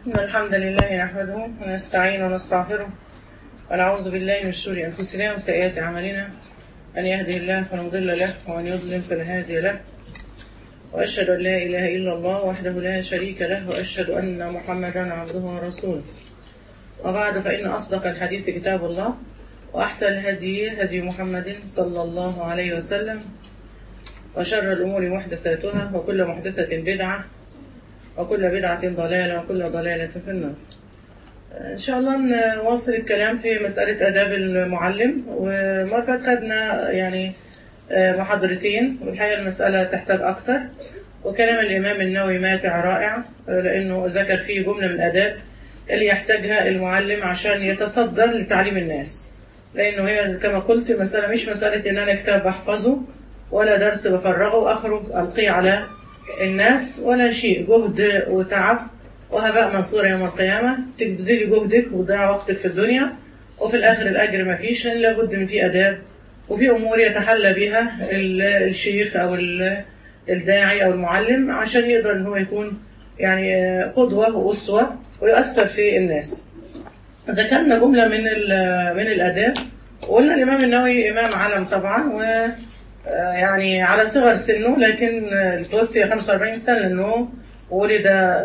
إن الحمد لله نحمده ونستعين ونستغفره ونعوذ بالله من شرور أنفسنا وسيئات أعمالنا. من يهده الله فلا مضل له ومن يضلل فلا هادي له، وأشهد أن لا إله إلا الله وحده لا شريك له، وأشهد أن محمدا عبده ورسوله. وبعد، فإن أصدق الحديث كتاب الله، وأحسن الهدي هدي محمد صلى الله عليه وسلم، وشر الأمور محدثاتها، وكل محدثة بدعة، وكل بدعة ضلالة، وكل ضلالة في النار. إن شاء الله نواصل الكلام في مسألة آداب المعلم. والمرة اللي فاتت خدنا يعني محاضرتين، والحقيقة المسألة تحتاج أكتر. وكلام الإمام النووي ماتع رائع، لأنه ذكر فيه جملة من الآداب اللي يحتاجها المعلم عشان يتصدر لتعليم الناس. لأنه هي كما قلت المسألة مش مسألة إن أنا كتاب بحفظه ولا درس بفرغه وأخرج ألقيه على الناس، ولا شيء، جهد وتعب وهباء منصور يوم القيامة. تبذلي جهدك وتضيع وقتك في الدنيا، وفي الآخر الأجر ما فيش، لأن لابد من في آداب وفي أمور يتحلى بها الشيخ أو الداعي أو المعلم عشان يقدر إن هو يكون يعني قدوة وأسوة ويؤثر في الناس. ذكرنا جملة من الآداب، وقلنا الإمام النووي إمام عالم طبعا، و يعني على صغر سنه، لكن توفي 45 سنة، لأنه ولد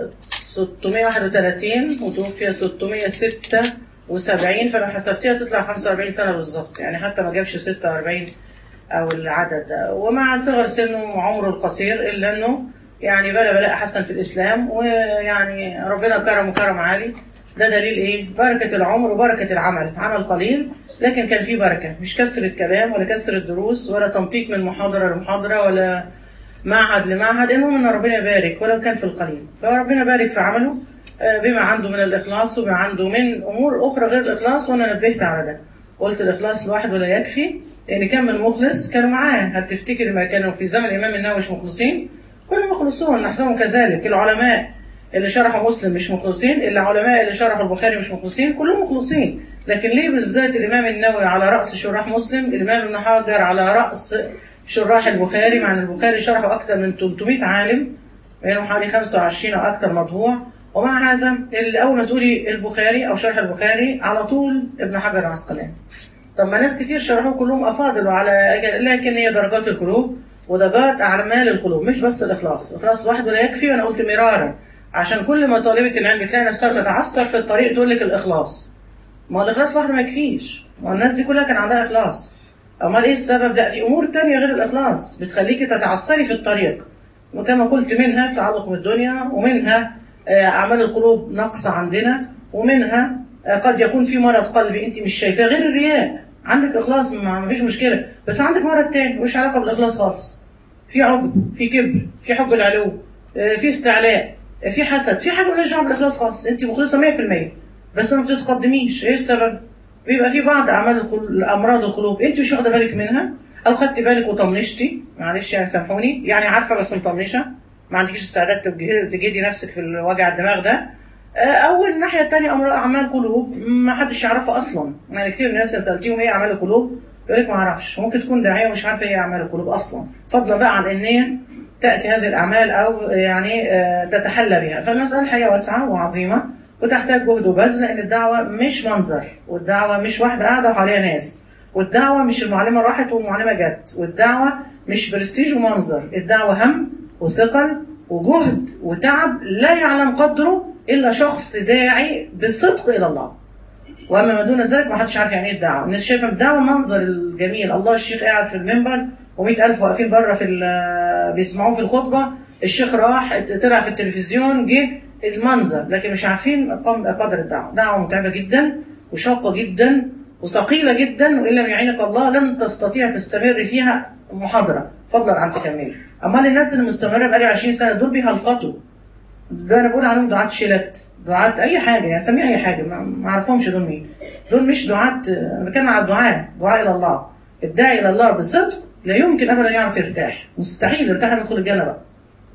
631 وتوفي 676، فلو حسبتيها تطلع 45 سنة بالظبط، يعني حتى ما جابش 46 أو العدد ده. ومع صغر سنه وعمره القصير، إلا أنه يعني بلاء حسن في الإسلام، ويعني ربنا كرم وكرم عالي. ده دليل إيه؟ بركة العمر وبركة العمل. عمل قليل لكن كان فيه بركة، مش كسر الكلام ولا كسر الدروس ولا تنطيط من محاضرة لمحاضرة ولا معهد لمعهد. المهم ان ربنا يبارك ولو كان في القليل، فربنا بارك في عمله بما عنده من الإخلاص وبما عنده من أمور أخرى غير الإخلاص. وأنا نبهت على ده، قلت الإخلاص لوحده لا يكفي، لأن كم من مخلص كانوا معاه. هل تفتكر ما كانوا في زمن الإمام النووي مش مخلصين؟ كلهم مخلصون، نحسبهم كذلك. العلماء اللي شرحوا مسلم مش مخلصين، العلماء اللي شرحوا البخاري مش مخلصين، كلهم مخلصين. لكن ليه بالذات الإمام النووي على رأس شراح مسلم، الإمام ابن حجر على رأس شراح البخاري، مع ان البخاري شرحه أكثر من 300 عالم، يعني حوالي 25 أو أكثر مطبوع. ومع هذا اللي أول ما تقولي البخاري أو شرح البخاري على طول ابن حجر العسقلاني. طب ما ناس كتير شرحوه كلهم أفاضل وعلى، لكن هي درجات القلوب ودرجات أعمال القلوب، مش بس الإخلاص. الإخلاص لوحده لا يكفي، وأنا قلت مرارا، عشان كل ما طالبة العلم تلاقي نفسها تتعثر في الطريق تقول لك الإخلاص. ما الإخلاص لوحده ما يكفيش، ما الناس دي كلها كان عندها إخلاص. أمال إيه السبب؟ ده في أمور تانية غير الإخلاص بتخليكي تتعثري في الطريق، وكما قلت منها تعلق بالدنيا، ومنها أعمال القلوب نقص عندنا، ومنها قد يكون في مرض قلبي أنت مش شايفاه غير الرياء. عندك إخلاص ما فيش مشكلة، بس عندك مرض تاني مش علاقة بالإخلاص خالص، في عجب، في كبر، في حب العلو، في استعلاء، في حسد، في حاجة مالهاش دعوة بالإخلاص خالص. أنت مخلصة 100% بس ما بتتقدميش. إيه السبب؟ بيبقى في بعض أمراض القلوب أنت مش واخدة بالك منها، أو خدت بالك وطنشتي، معلش يعني سامحوني، يعني عارفة بس مطنشة، ما عندكيش استعداد تجيدي نفسك في وجع الدماغ ده. أو الناحية التانية أعمال قلوب ما حدش يعرفها أصلا. يعني كتير من الناس سألتيهم إيه أعمال القلوب يقول لك ما أعرفش. ممكن تكون داعية ومش عارفة إيه أعمال القلوب أصلا، فضلا بقى عن إن تأتي هذه الأعمال أو يعني تتحلى بها. فالمسألة الحقيقة واسعة وعظيمة وتحتاج جهد وبذل، لأن الدعوة مش منظر، والدعوة مش واحدة قاعدة وحواليها ناس، والدعوة مش المعلمة راحت والمعلمة جت، والدعوة مش برستيج ومنظر. الدعوة هم وثقل وجهد وتعب لا يعلم قدره إلا شخص داعي بالصدق إلى الله. وأما ما دون ذلك ما حدش عارف يعني إيه الدعوة. الناس شايفة الدعوة منظر الجميل، الله الشيخ قاعد في المنبر و100,000 واقفين بره بيسمعوه في الخطبة، الشيخ راح طلع في التلفزيون جه المنظر، لكن مش عارفين قدر الدعوة. دعوة متعبة جدا وشاقة جدا وثقيلة جدا، وإن لم يعينك الله لن تستطيع تستمر فيها محاضرة فضلا عن تكمل. أما الناس اللي مستمرة بقالي 20 سنة دول بيهلفطوا، ده أنا بقول عنهم دعاة شلت، دعاة أي حاجة، يعني سميها أي حاجة، ما أعرفهمش دول مين. دول مش دعاة، أنا بتكلم على الدعاء إلى الله. الداعي إلى الله بصدق لا يمكن أبدا يعرف يرتاح، مستحيل يرتاح لما يدخل الجنة بقى.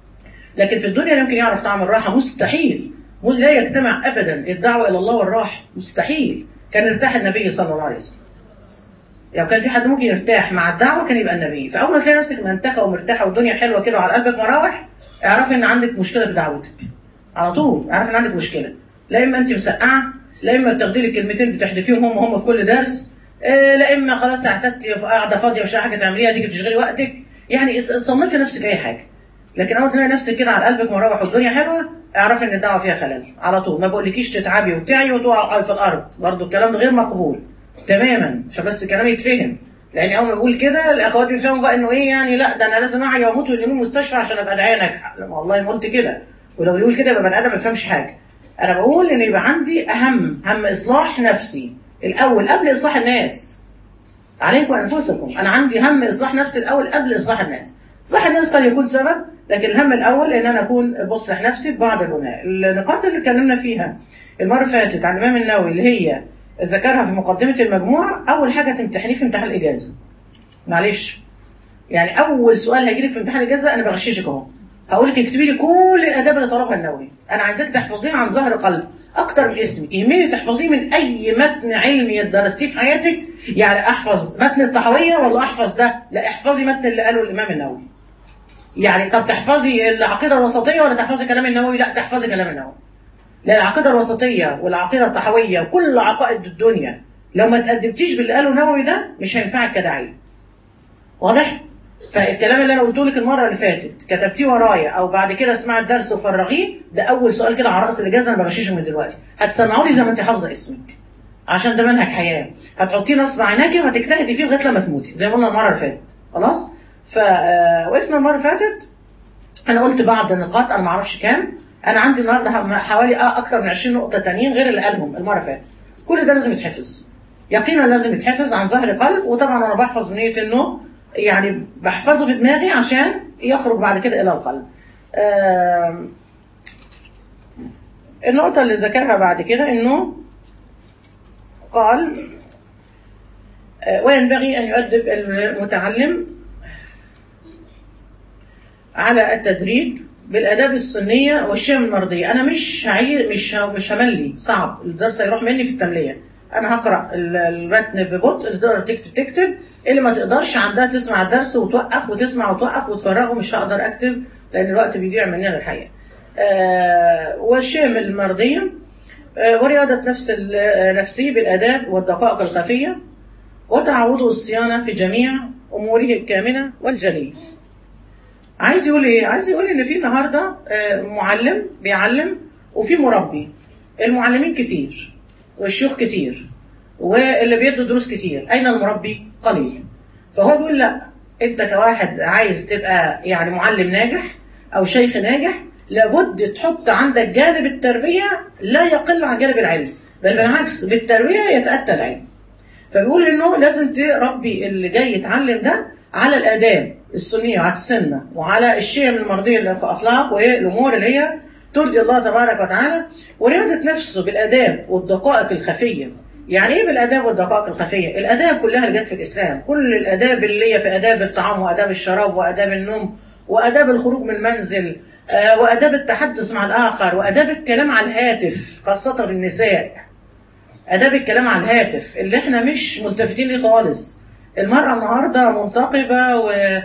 لكن في الدنيا يمكن يعرف طعم الراحة، مستحيل. لا يجتمع أبدا الدعوة إلى الله والراحة، مستحيل. كان يرتاح النبي صلى الله عليه وسلم. يعني كان في حد ممكن يرتاح مع الدعوة كان يبقى النبي. فأول ما تلاقي نفسك منتخة ومرتاحة والدنيا حلوة كده وعلى قلبك مراوح، اعرف إن عندك مشكلة في دعوتك على طول، اعرف إن عندك مشكلة. لا اما انت مسقعه، لا اما بتاخدي لك كلمتين بتحدفيهم هم في كل درس، لا اما خلاص اعتدتي قاعده فاضيه مش لاقي حاجه تعمليها تيجي تشغلي وقتك. يعني صنفي نفسك اي حاجه، لكن اول تلاقي نفسك كده على قلبك مروح والدنيا حلوه اعرفي ان الدعوه فيها خلل على طول. ما بقولكيش تتعبي وتعي وتقعي في الارض، برضه الكلام ده غير مقبول تماما، عشان بس الكلام يتفهم. لان اول ما بقول كده الاخوات بيفهموا بقى انه ايه يعني، لا ده انا لازم اعي واموت وينيموني المستشفى عشان ابقى داعيه ناجحه. والله ما قلت كده، ولو يقول كده يبقى بني ادم ما يفهمش حاجه. انا بقول ان يبقى عندي هم اصلاح نفسي الاول قبل اصلاح الناس. عليكم انفسكم، انا عندي هم اصلاح نفسي الاول قبل اصلاح الناس. اصلاح الناس قد يكون سبب، لكن الهم الاول ان انا اكون بصلح نفسي ببعض النقاط اللي اتكلمنا فيها المره اللي فاتت عن الامام النووي، اللي هي ذكرها في مقدمه المجموعه. اول حاجه تمتحنيه في امتحان الاجازه، معلش يعني اول سؤال هيجيلك في امتحان الاجازه انا بغششك اهو، هقول لك اكتبي لي كل الاداب اللي طلبها النووي، انا عايزاك تحفظيه عن ظهر قلب اكتر من اسمك، يهمني تحفظيه من اي متن علمي درستيه في حياتك. يعني احفظ متن الطحاويه ولا احفظ ده؟ لا احفظي متن اللي قاله الامام النووي. يعني طب تحفظي العقيده الوسطيه ولا تحفظي كلام النووي؟ لا تحفظي كلام النووي، لان العقيده الوسطيه والعقيده الطحاويه وكل عقائد الدنيا لو ما تقدمتيش باللي قاله النووي ده مش هينفعك كداعيه. واضح؟ فالكلام اللي انا قلته لك المره اللي فاتت كتبتيه ورايا او بعد كده اسمعي الدرس وفرغيه، ده اول سؤال كده على راس الاجازه انا بغششه من دلوقتي، هتسمعوا لي زي ما انت حافظه اسمك، عشان ده منهج حياه، هتحطيه نصب عيناكي وهتجتهدي فيه لغايه لما تموتي زي ما قلنا المره اللي فاتت. خلاص؟ فوقفنا المره اللي فاتت انا قلت بعض النقاط، انا ما اعرفش كام، انا عندي النهارده حوالي اكتر من 20 نقطه تانيين غير اللي قالهم المره اللي فاتت. كل ده لازم يتحفظ يقينا، لازم يتحفظ عن ظهر قلب. وطبعا انا بحفظ بنيه انه يعني بحفظه في دماغي عشان يخرج بعد كده الى القلب. النقطه اللي ذكرها بعد كده انه قال وينبغي ان يؤدب المتعلم على التدريج بالاداب السنيه والشيم المرضيه. انا مش هملي، صعب الدرس هيروح مني في التمليه، انا هقرا المتن ببطء، اللي تقدر تكتب، اللي ما تقدرش عندها تسمع الدرس وتوقف وتسمع وتوقف وتفرغه، مش هقدر اكتب لان الوقت بيضيع مننا الحقيقه. والشيم المرضيه ورياضه نفسه بالاداب والدقائق الخفيه، وتعوده الصيانه في جميع اموره الكامنه والجليه. عايز يقول ايه؟ عايز يقول ان في النهارده معلم بيعلم وفي مربي. المعلمين كتير والشيوخ كتير واللي بيدوا دروس كتير، اين المربي؟ قليل. فهو بيقول لا، انت كواحد عايز تبقى يعني معلم ناجح او شيخ ناجح لابد تحط عندك جانب التربيه لا يقل عن جانب العلم، بل بالعكس بالتربيه يتاتى العلم. فبيقول انه لازم تربي اللي جاي يتعلم ده على الاداب السنيه وعلى السنه وعلى الشيم المرضيه الاخلاق وهي الامور اللي هي ترضي الله تبارك وتعالى، ورياضه نفسه بالاداب والدقائق الخفيه. يعني ايه بالاداب والدقائق الخفيه؟ الاداب كلها اللي جت في الاسلام، كل الاداب اللي هي في اداب الطعام واداب الشراب واداب النوم واداب الخروج من المنزل واداب التحدث مع الاخر واداب الكلام على الهاتف خاصه النساء. اداب الكلام على الهاتف اللي احنا مش ملتفتين ليه خالص. المرأة النهاردة منتقبة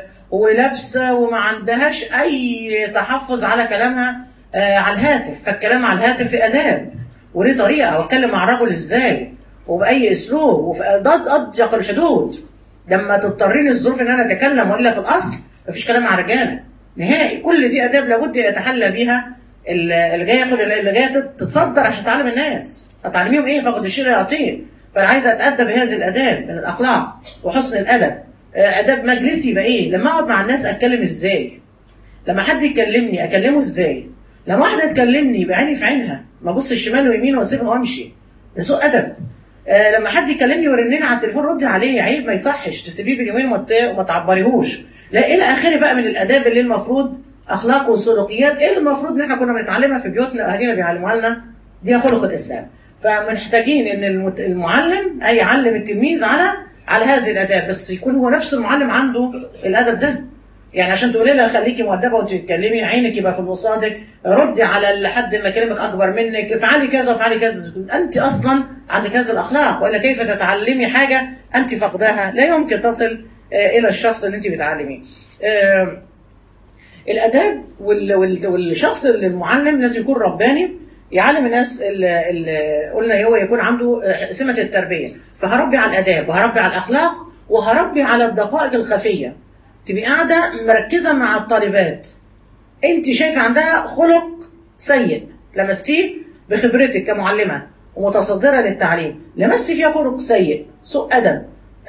ولابسة وما عندهاش أي تحفظ على كلامها على الهاتف، فالكلام على الهاتف في أداب وليه طريقة، واتكلم مع الرجل إزاي وبأي أسلوب وفي أضيق الحدود. لما تضطرين الظروف إن أنا أتكلم وإلا في الأصل مفيش كلام مع رجالة نهائي. كل دي أداب لابد يتحلى بيها اللي جاي ياخد، اللي جاي تتصدر عشان تعلم الناس. هتعلميهم إيه؟ فقد الشيء لا يعطيه. فأنا عايزة أتأدب بهذه الآداب من الأخلاق وحسن الأدب. آداب مجلسي يبقى إيه؟ لما أقعد مع الناس أتكلم إزاي؟ لما حد يكلمني أكلمه إزاي؟ لما واحدة تكلمني يبقى عيني في عينها، ما أبص الشمال ويمين وأسيبها وأمشي، ده سوء أدب. لما حد يكلمني ويرنني على التليفون ردي عليه، عيب، ما يصحش تسيبيه بين يومين وما تعبريهوش. لا إلى آخره بقى من الآداب اللي المفروض أخلاق وسلوكيات إيه المفروض إن إحنا كنا بنتعلمها في بيوتنا أهالينا بيعلموها لنا، دي خلق الإسلام. فمحتاجين ان المعلم يعلم التلميذ على هذه الاداب، بس يكون هو نفس المعلم عنده الادب ده. يعني عشان تقولي لها خليكي مؤدبه وتتكلمي، عينك يبقى في وصادك، ردي على حد ما كلمك اكبر منك، افعلي كذا وافعلي كذا. انت اصلا عندك هذه الاخلاق، والا كيف تتعلمي حاجه انت فقداها؟ لا يمكن تصل الى الشخص اللي انت بتعلميه. الاداب والشخص المعلم لازم يكون رباني، يعلم الناس اللي قلنا هو يكون عنده سمة التربية. فهربي على الآداب وهربي على الأخلاق وهربي على الدقائق الخفية. تبقي قاعدة مركزة مع الطالبات، انت شايفة عندها خلق سيء لمستيه بخبرتك كمعلمة ومتصدرة للتعليم، لمستي فيها خلق سيء، سوء أدب،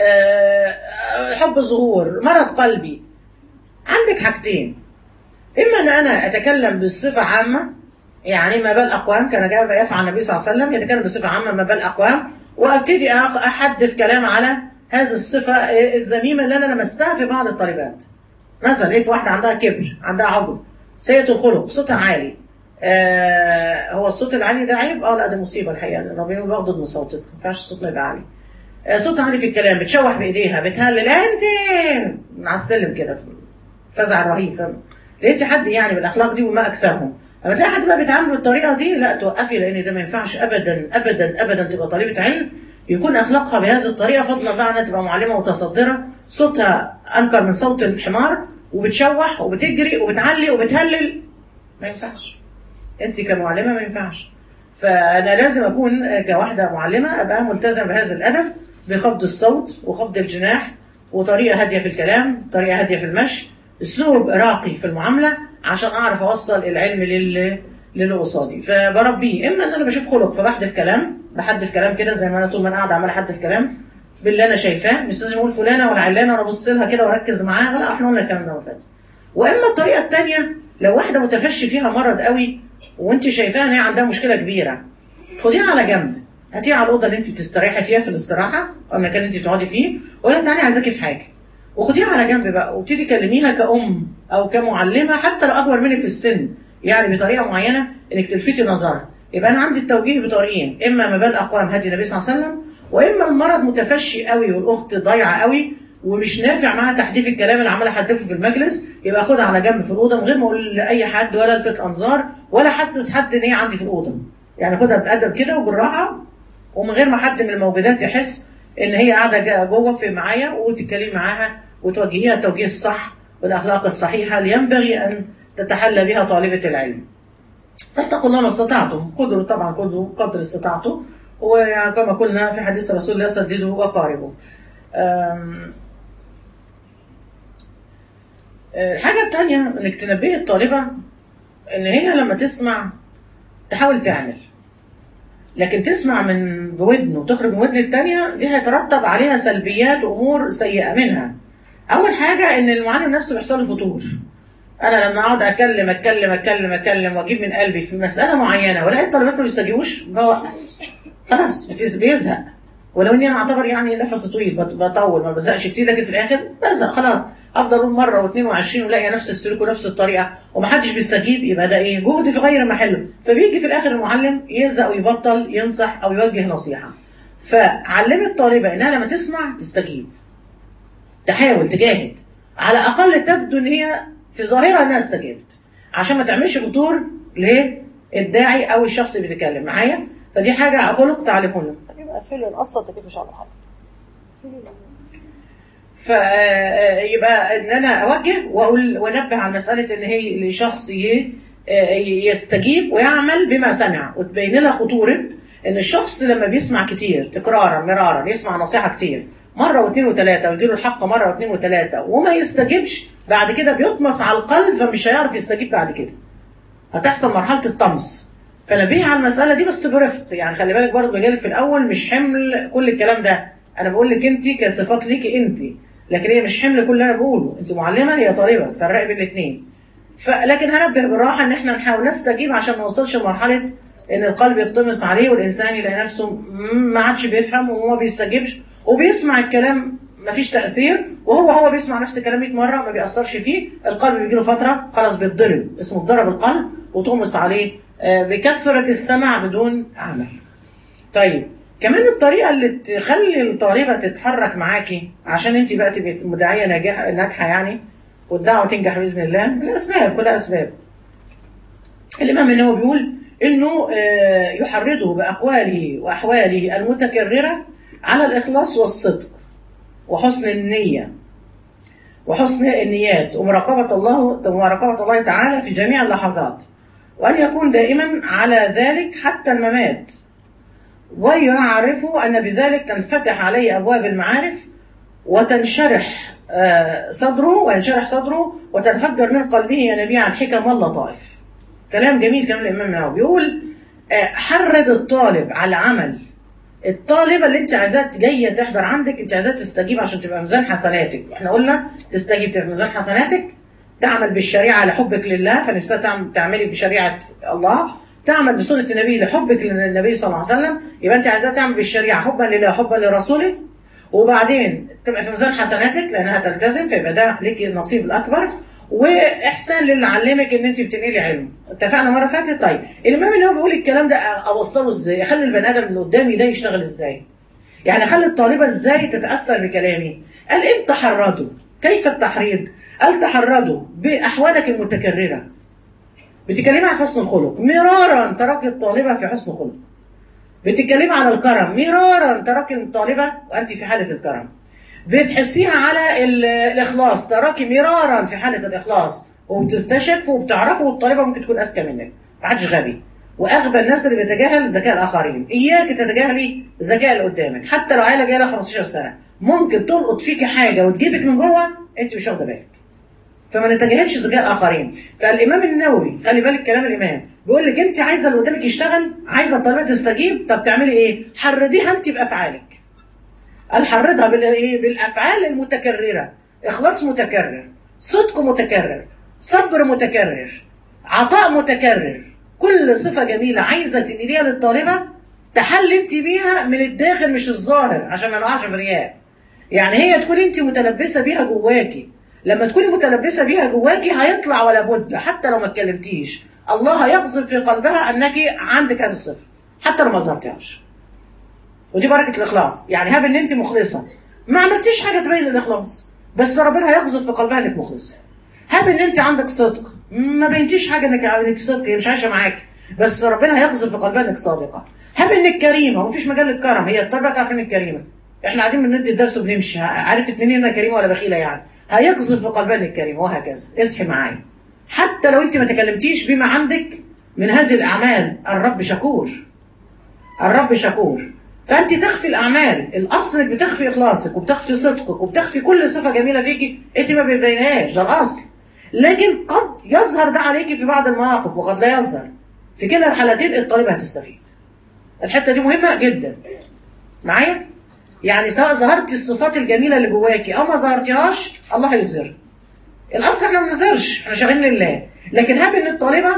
حب الظهور، مرض قلبي، عندك حاجتين: إما أن أنا أتكلم بالصفة عامة، يعني ما بال أقوام كان جاء يفعل النبي صلى الله عليه وسلم، يتكلم بصفة عامة ما بال أقوام، وأبتدي أحدث كلام على هذه الصفة الذميمة اللي أنا لمستها في بعض الطالبات. مثلا لقيت واحدة عندها كبر، عندها عجب، سيئة الخلق، صوتها عالي. هو الصوت العالي ده عيب؟ لا، ده مصيبة الحقيقة، لأن ربنا بيغضض من صوتك، ما ينفعش صوتنا يبقى عالي. صوتها عالي في الكلام، بتشوح بإيديها، بتهلل أنت على السلم كده، فزع رهيب. فاهم؟ لقيتي حد يعني بالأخلاق دي وما أكثرهم. لما تلاقي حد بقى بيتعامل بالطريقة دي، لا توقفي، لأن ده ما ينفعش أبدا أبدا أبدا تبقى طالبة علم يكون أخلاقها بهذه الطريقة، فضلا بقى أنها تبقى معلمة متصدرة، صوتها أنكر من صوت الحمار، وبتشوح وبتجري وبتعلي وبتهلل. ما ينفعش، أنت كمعلمة ما ينفعش. فأنا لازم أكون كواحدة معلمة أبقى ملتزم بهذا الأدب، بخفض الصوت وخفض الجناح، وطريقة هادية في الكلام، طريقة هادية في المشي، أسلوب راقي في المعاملة، عشان أعرف أوصل العلم للي قصادي. فبربيه، إما أن أنا بشوف خلق فبحدث كلام، بحدث كلام كده زي ما أنا طول ما أنا قاعدة عمال أحدث كلام باللي أنا شايفاه، مش لازم أقول فلانة ولا علانة وأنا أبص لها كده وأركز معاها، لا، إحنا قلنا الكلام ده وفات. وإما الطريقة الثانية، لو واحدة متفشي فيها مرض قوي وأنت شايفاها إن هي عندها مشكلة كبيرة، خديها على جنب، هاتيها على الأوضة اللي أنت بتستريحي فيها في الاستراحة أو المكان اللي أنت بتقعدي فيه، ولا تعالي عايزاكي في حاجة، وخديها على جنب بقى، وابتدي كلميها كأم أو كمعلمة، حتى لو أكبر منك في السن، يعني بطريقة معينة إنك تلفتي نظرها. يبقى أنا عندي التوجيه بطريقين: إما ما بال أقوام هدي النبي صلى الله عليه وسلم، وإما المرض متفشي قوي والأخت ضايعة قوي ومش نافع معاها تحديث الكلام اللي عمال أحدثه في المجلس، يبقى أخدها على جنب في الأوضة من غير ما أقول لأي حد ولا ألفت أنظار ولا أحسس حد إن هي عندي في الأوضة. يعني خدها بأدب كده وبالراحة، ومن غير ما حد من الموجودات يحس إن هي قاعدة جوه في معايا، وتتكلمي معاها وتوجهيها التوجيه الصح والأخلاق الصحيحة اللي ينبغي أن تتحلى بها طالبة العلم. فاتقوا الله ما استطعتم، قدروا طبعا قدر استطاعته، وكما قلنا في حديث رسول الله: سددوا وقاربوا. الحاجة الثانية انك تنبهي الطالبة ان هي لما تسمع تحاول تعمل، لكن تسمع من بودن وتخرج من ودن الثانية، دي هيترتب عليها سلبيات وامور سيئة. منها اول حاجة ان المعلم نفسه بيحصل له فتور. انا لما اقعد اتكلم اتكلم اتكلم اتكلم واجيب من قلبي في مسألة معينة ولاقي الطالبات ما بيستجيبوش، بوقف خلاص، بيزهق. ولو اني انا اعتبر يعني نفس طويل، بطول ما بزهقش كتير، لكن في الاخر بزهق خلاص. افضل اقول مره و22 ولاقي نفس السلوك ونفس الطريقه ومحدش بيستجيب، يبقى ده ايه؟ جهد في غير محله. فبيجي في الاخر المعلم يزهق ويبطل ينصح او يوجه نصيحه. فعلمي الطالبه انها لما تسمع تستجيب، تحاول تجاهد، على الاقل تبدو ان هي في ظاهرها انها استجابت، عشان ما تعملش فطور للداعي او الشخص اللي بيتكلم معايا. فدي حاجه خلق تعلمونه. يبقى فيلم قصه كيف مش عامل حاجه. فيبقى ان انا اوجه واقول وانبه على مساله ان هي لشخص يستجيب ويعمل بما سمع، وتبين لها خطوره ان الشخص لما بيسمع كتير تكرارا مرارا، يسمع نصيحه كتير مره واثنين وثلاثه ويجي له الحق مره واثنين وثلاثه وما يستجيبش، بعد كده بيطمس على القلب فمش هيعرف يستجيب بعد كده، هتحصل مرحله الطمس. فنبيه على المساله دي بس برفق، يعني خلي بالك برضه جالك في الاول مش حمل كل الكلام ده، انا بقول لك انت كصفات ليكي انت، لكن هي مش حمل كل اللي انا بقوله. انت معلمه، هي طالبه، فرقي بين الاثنين. لكن هنبه بالراحه ان احنا نحاول نستجيب عشان ما نوصلش لمرحله ان القلب يطمس عليه والانسان يلاقي نفسه ما عادش بيفهم وما بيستجيبش وبيسمع الكلام مفيش تاثير، وهو بيسمع نفس الكلام 100 مره ما بيأثرش فيه. القلب بيجي له فتره خلاص بيتضرب، اسمه اتضرب القلب، وتغمس عليه بكثره السمع بدون عمل. طيب كمان الطريقه اللي تخلي الطالبه تتحرك معاكي عشان انت بقى تبقي مدعيه ناجحه يعني، والدعوه تنجح باذن الله، الاسباب كلها اسباب. الامام النووي بيقول انه يحرضه باقواله واحواله المتكرره على الاخلاص والصدق وحسن النيه وحسن النيات ومراقبه الله تعالى في جميع اللحظات، وأن يكون دائما على ذلك حتى الممات، ويعرف أن بذلك تنفتح عليه أبواب المعارف وتنشرح صدره وينشرح صدره وتنفجر من قلبه ينابيع الحكم واللطائف. كلام جميل كلام الإمام النووي، بيقول حرض الطالب على عمل. الطالبة اللي انت عايزاها جاية تحضر عندك، انت عايزاها تستجيب عشان تبقى ميزان حسناتك. احنا قلنا تستجيب تبقى ميزان حسناتك، تعمل بالشريعة على حبك لله، فنفسها تعملي بشريعة الله، تعمل بسنة النبي لحبك للنبي صلى الله عليه وسلم. يبقى انت عايزاها تعمل بالشريعة حبا لله حبا لرسوله، وبعدين تبقى في ميزان حسناتك لانها تلتزم، فيبقى ده ليك النصيب الاكبر، واحسان للي علمك ان انت بتنقلي علم. اتفقنا مره فاتت. طيب الامام اللي هو بيقول الكلام ده اوصله ازاي؟ اخلي البني ادم اللي قدامي ده يشتغل ازاي؟ يعني اخلي الطالبه ازاي تتاثر بكلامي؟ قال انت تحرضوا. كيف التحريض؟ قال تحرضوا باحوالك المتكرره. بتتكلمي عن حسن الخلق مرارا تراكي الطالبه في حسن خلق. بتتكلمي عن الكرم مرارا تراكي الطالبه وانت في حاله الكرم. بتحسيها على الإخلاص تراكي مرارا في حالة الإخلاص، وبتستشف وبتعرفه، والطالبة ممكن تكون أذكى منك، محدش غبي. وأغبى الناس اللي بيتجاهل ذكاء الآخرين. إياك تتجاهلي ذكاء اللي قدامك، حتى لو عيلة جاية لها 15 سنة ممكن تلقط فيكي حاجة وتجيبك من جوه أنت مش واخدة بالك. فما نتجاهلش ذكاء الآخرين. فالإمام النووي خلي بالك كلام الإمام بيقول لك أنت عايزة اللي قدامك يشتغل، عايزة الطالبة تستجيب، طب تعملي إيه؟ حرديها أنت بأفعالك. الحرضها بالافعال المتكرره، اخلاص متكرر، صدق متكرر، صبر متكرر، عطاء متكرر. كل صفه جميله عايزه تنقليها للطالبه تحلي انت بيها من الداخل مش الظاهر، عشان ما نقعش في الرياء. يعني هي تكون انت متلبسه بيها جواكي. لما تكوني متلبسه بيها جواكي هيطلع ولا بد، حتى لو ما اتكلمتيش الله هيقذف في قلبها انك عندك هذه الصفه حتى لو ما ظهرتيهاش. ودي بركه الاخلاص. يعني هاب ان انت مخلصه، ما عملتيش حاجه تبين الاخلاص، بس ربنا هيقذف في قلبها انك مخلصه. هاب ان انت عندك صدق، ما بينتيش حاجه انك صدق، هي مش عايشه معاك، بس ربنا هيقذف في قلبها انك صادقه. هاب انك كريمه، ومفيش مجال للكرم، هي الطبيعه تعرف انك كريمه. احنا قاعدين بندي الدرس وبنمشي، عرفت منين انا كريمه ولا بخيله؟ يعني هيقذف في قلبها انك كريمه، وهكذا. اصحي معايا. حتى لو انت ما تكلمتيش بما عندك من هذه الاعمال، الرب شكور. الرب شكور. فانت تخفي الاعمال، الاصل انك بتخفي اخلاصك وبتخفي صدقك وبتخفي كل صفه جميله فيكي انت ما بتبينهاش، ده الاصل. لكن قد يظهر ده عليكي في بعض المواقف وقد لا يظهر. في كلا الحالتين الطالبه هتستفيد. الحته دي مهمه جدا معايا. يعني سواء ظهرتي الصفات الجميله اللي جواكي او ما ظهرتيهاش الله هيظهر. الاصل احنا ما بنظهرش، احنا شغالين لله. لكن هاب ان الطالبه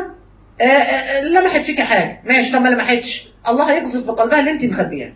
لمحت فيكي حاجه، ماشي، طب ما لمحتش، الله هيقذف في قلبها اللي انت مخبيها.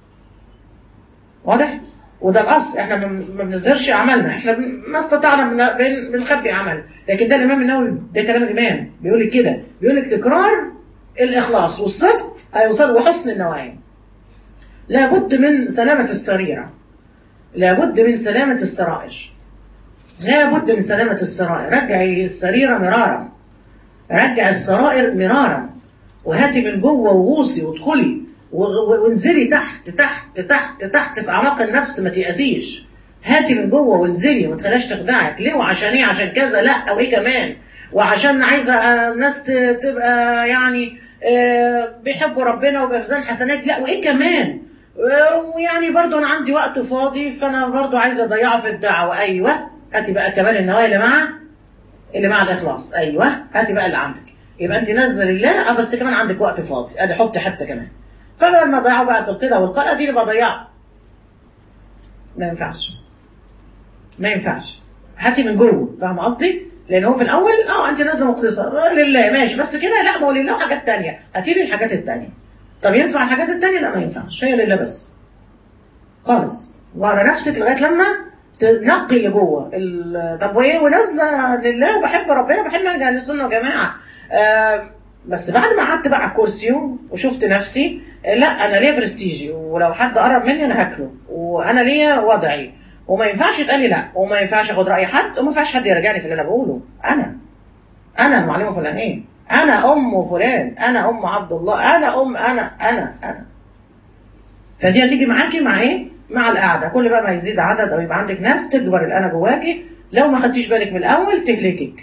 واضح؟ وده الاصل، احنا ما بنظهرش اعمالنا، احنا ما استطعنا بنخبي اعمال. لكن ده الامام النووي، ده كلام الامام بيقول لك كده، بيقول لك تكرار الاخلاص والصدق هيوصل، وحسن النوايا. لابد من سلامه السريره، لابد من سلامه السرائر، لابد من سلامه السرائر. رجعي السريره مرارا، رجع السرائر مرارا، وهاتي من جوه وغوصي وادخلي وانزلي تحت تحت تحت تحت في اعماق النفس، ما تيأسيش. هاتي من جوه وانزلي، ما تخليهاش تخدعك. ليه؟ وعشان ايه؟ عشان كذا؟ لا، وايه كمان؟ وعشان عايزه الناس تبقى يعني بيحبوا ربنا ويبقى في ميزان حسنات. لا، وايه كمان؟ ويعني برضو انا عندي وقت فاضي، فانا برضو عايزه اضيعه في الدعوه. ايوه، هاتي بقى كمان النوايا اللي مع الاخلاص. ايوه، هاتي بقى اللي عندك. يبقى انت نازله لله، بس كمان عندك وقت فاضي، ادي حطي حتى كمان. فبدل ما اضيعه بقى في القلة والقلقه دي اللي بضيعه، ما ينفعش، ما ينفعش. هاتي من جوه، فاهمه قصدي؟ لان هو في الاول انت نازله مخلصه لله، ماشي، بس كده لا، ما هو لله وحاجات ثانيه، هاتي لي الحاجات الثانيه. طب ينفع الحاجات الثانيه؟ لا، ما ينفعش، هي لله بس خالص. وعلى نفسك لغايه لما تنقي اللي جوه. طب وايه؟ ونازله لله وبحب ربنا، بحب ارجع للسنه وجماعه. بس بعد ما قعدت بقى على الكرسي وشفت نفسي، لا، انا ليا برستيجي، ولو حد قرب مني انا هاكله، وانا ليا وضعي، وما ينفعش يتقال لي لا، وما ينفعش اخد راي حد، وما ينفعش حد يراجعني في اللي انا بقوله. انا المعلمه فلان، ايه، انا ام فلان، انا ام عبد الله، انا ام، انا. فدي هتيجي معاكي مع ايه؟ مع القعده. كل بقى ما يزيد عدد او يبقى عندك ناس تكبر الانا جواكي، لو ما خدتيش بالك من الاول تهلكك.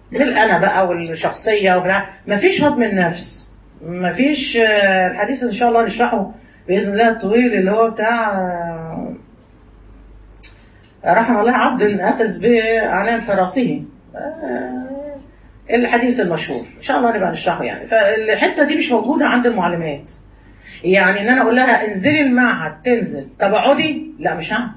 بالانا بقى والشخصيه وبتاع، مفيش هضم النفس، مفيش الحديث ان شاء الله نشرحه باذن الله الطويل اللي هو بتاع رحم الله عبد اخذ بعنان فراسه، الحديث المشهور ان شاء الله نبقى نشرحه يعني. فالحته دي مش موجوده عند المعلمات، يعني ان انا اقول لها انزلي المعهد تنزل، طب اقعدي، لا مش هعمل،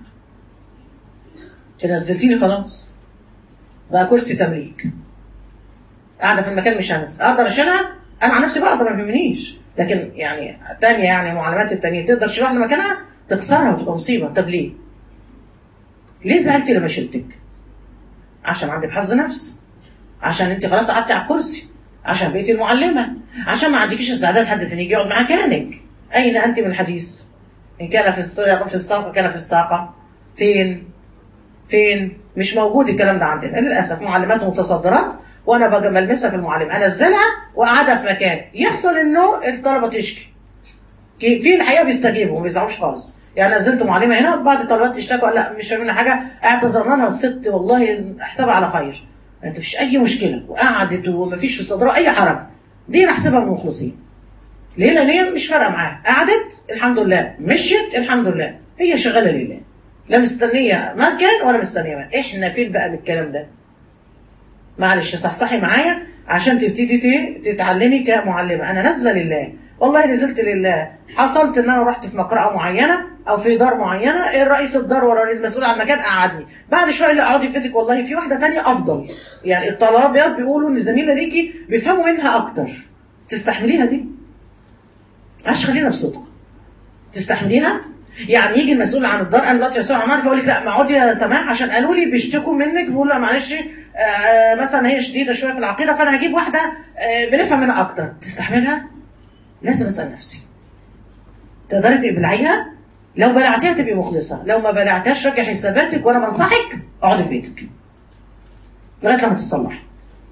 نزلتيني خلاص بقى كرسي تمليك، قاعده في المكان مش هنزل، اقدر اشيلها انا عن نفسي بقدر، ما بيهمنيش، لكن يعني الثانيه يعني المعلمات الثانيه تقدر تشيل واحده مكانها تخسرها وتبقى مصيبه. طب ليه؟ ليه زعلتي لما شلتك؟ عشان عندك حظ نفس، عشان انت خلاص قعدتي على الكرسي، عشان بقيتي المعلمه، عشان ما عندكيش استعداد حد تاني يجي يقعد مكانك. اين انت من الحديث؟ ان كان في الساقه كان في الساقه. فين؟ مش موجود الكلام ده عندنا للاسف. معلمات متصدرات، وانا بقى ملمسها في المعلم انزلها واقعدها في مكان، يحصل انه الطلبه تشكي. في الحقيقه بيستجيبوا وما بيزعلوش خالص. يعني نزلت معلمه هنا، بعض الطلبات اشتكوا لا مش فاهمين حاجه، اعتذرنا لها الست والله احسبها على خير، ما فيش اي مشكله، وقعدت وما فيش في صدرها اي حركه، دي نحسبها من المخلصين. ليه؟ لان هي مش فارقه معاها، قعدت الحمد لله، مشيت الحمد لله، هي شغاله لله، لا مستنيه مكان ولا مستنيه مكان. احنا فين بقى بالكلام ده؟ معلش صحصحي معايا عشان تبتدي تتعلمي كمعلمه. انا نازله لله، والله نزلت لله، حصلت ان انا رحت في مقرأة معينه او في دار معينه، الرئيس الدار ولا المسؤول عن المكان قعدني، بعد شويه اللي اقعدي فاتك والله في واحده ثانيه افضل. يعني الطلبات بيقولوا ان زميله ليكي بيفهموا منها اكتر، تستحمليها دي؟ عاش خلينا بصدق، تستحمليها؟ يعني يجي المسؤول عن الدار، انا دلوقتي مسؤول عن الدار، فاقول لك لا ما اقعدي يا سماح عشان قالوا لي بيشتكوا منك، بيقول لا معلش مثلا هي شديده شويه في العقيده، فانا هجيب واحده بنفهم منها اكتر. تستحملها؟ لازم اسال نفسي، تقدري تبلعيها؟ لو بلعتيها تبقي مخلصه، لو ما بلعتهاش رجعي حساباتك، وانا بنصحك اقعدي في بيتك لغايه لما تتصلحي،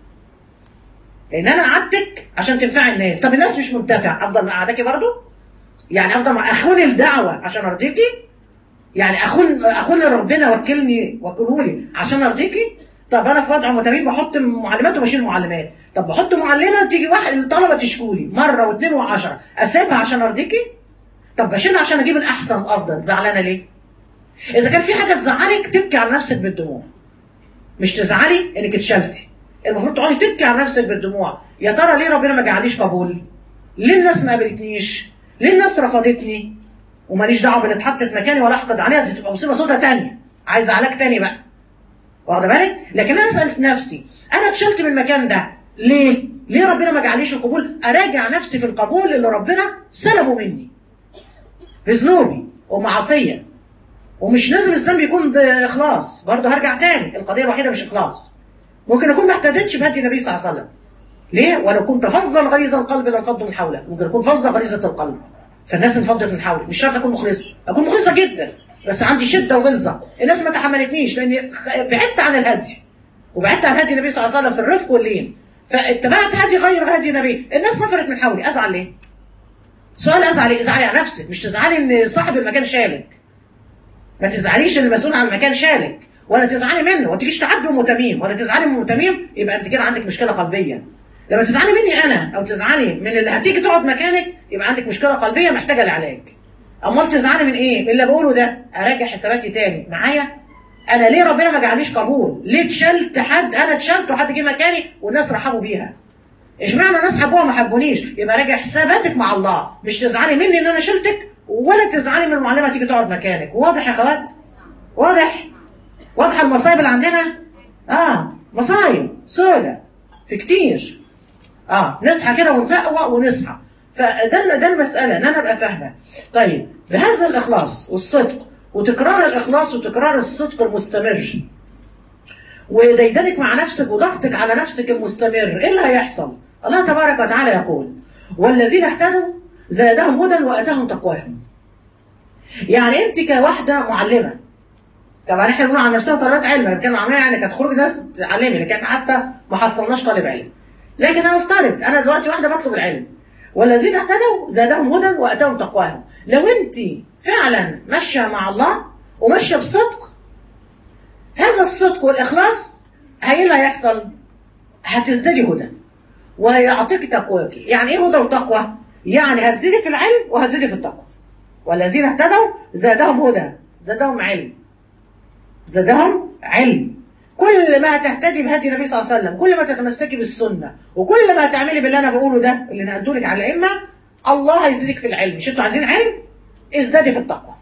لان انا قعدتك عشان تنفعي الناس. طب الناس مش منتفع، افضل مقعداكي برضو؟ يعني افضل اخون الدعوه عشان ارضيكي؟ يعني اخون ربنا وكلوا لي عشان ارضيكي؟ طب انا في وضع متميز بحط معلمات وبشيل معلمات، طب بحط معلمه تيجي واحد الطلبه تشكولي مره واثنين وعشرة، اسيبها عشان ارضيكي؟ طب بشيلها عشان اجيب الاحسن وافضل، زعلانه ليه؟ اذا كان في حاجه تزعلك تبكي على نفسك بالدموع، مش تزعلي انك اتشلتي. المفروض تقعدي تبكي على نفسك بالدموع، يا ترى ليه ربنا ما جعليش قبول؟ ليه الناس ما قابلتنيش؟ ليه الناس رفضتني؟ وماليش دعوه باللي اتحطت مكاني ولا احقد عليها، دي تبقى مصيبه سودة ثانيه، عايز علاج ثاني بقى، واخده بالك؟ لكن انا اسال نفسي انا اتشلت من المكان ده ليه؟ ليه ربنا ما جعليش القبول؟ اراجع نفسي في القبول اللي ربنا سلبه مني بذنوبي ومعصيه، ومش لازم الذنب يكون باخلاص، برضه هرجع تاني، القضيه الوحيده مش اخلاص، ممكن اكون ما احتدتش بهدي النبي صلى الله عليه وسلم. ليه؟ ولو كنت فظا غليظ القلب لانفضوا من حولك، ممكن اكون فظا غليظه القلب فالناس انفضت من حولي، مش شرط اكون مخلصه، اكون مخلصه جدا بس عندي شده وغلظه، الناس ما تحملتنيش لاني بعدت عن الهدي، وبعدت عن هدي النبي صلى الله عليه وسلم في الرفق واللين، فاتبعت هدي غير هدي النبي، الناس نفرت من حولي، ازعل ليه؟ سؤال ازعل ليه؟ ازعلي على نفسك، مش تزعلي ان صاحب المكان شالك، ما تزعليش ان المسؤول عن المكان شالك، ولا تزعلي منه، وما تجيش تعدي ام تميم، ولا تزعلي من ام تميم، يبقى انت كده عندك مشكله قلبيه. لما تزعلي مني انا او تزعلي من اللي هتيجي تقعد مكانك، يبقى عندك مشكله قلبيه محتاجه لعلاج. امال تزعلي من ايه؟ من اللي بقوله ده، اراجع حساباتي تاني معايا، انا ليه ربنا ما جعليش قبول؟ ليه اتشلت حد، انا اتشلت وحد جه مكاني والناس رحبوا بيها؟ اشمعنى الناس حبوها ما حبونيش؟ يبقى راجع حساباتك مع الله، مش تزعلي مني ان انا شلتك، ولا تزعلي من المعلمه تيجي تقعد مكانك. واضح يا اخوات؟ واضحه المصايب اللي عندنا؟ مصايب سودة في كتير. نصحى كده ونفوق ونصحى. فده المسألة ان انا ابقى فاهمة. طيب بهذا الاخلاص والصدق وتكرار الاخلاص وتكرار الصدق المستمر وديدنك مع نفسك وضغطك على نفسك المستمر، ايه اللي هيحصل؟ الله تبارك وتعالى يقول: والذين اهتدوا زادهم هدى واتاهم تقواهم. يعني انت كواحدة معلمة، طبعا احنا بنقول عن نفسنا طالبات علم، انا بتكلم عن يعني كانت خروج ناس تعلمي، لكن حتى ما حصلناش طالب علم. لكن انا افترض انا دلوقتي واحده بطلب العلم، والذين اهتدوا زادهم هدى واتاهم تقواهم. لو انت فعلا ماشيه مع الله وماشيه بصدق، هذا الصدق والاخلاص اللي هيحصل هتزدادي هدى وهيعطيك تقواك. يعني ايه هدى وتقوى؟ يعني هتزيدي في العلم وهتزيدي في التقوى. والذين اهتدوا زادهم هدى، زادهم علم، زادهم علم. كل ما هتهتدي بهدي النبي صلى الله عليه وسلم، كل ما تتمسكي بالسنه، وكل ما هتعملي باللي انا بقوله ده اللي نقلته لك على الائمه، الله هيزيدك في العلم. مش انتوا عايزين علم؟ ازدادي في التقوى.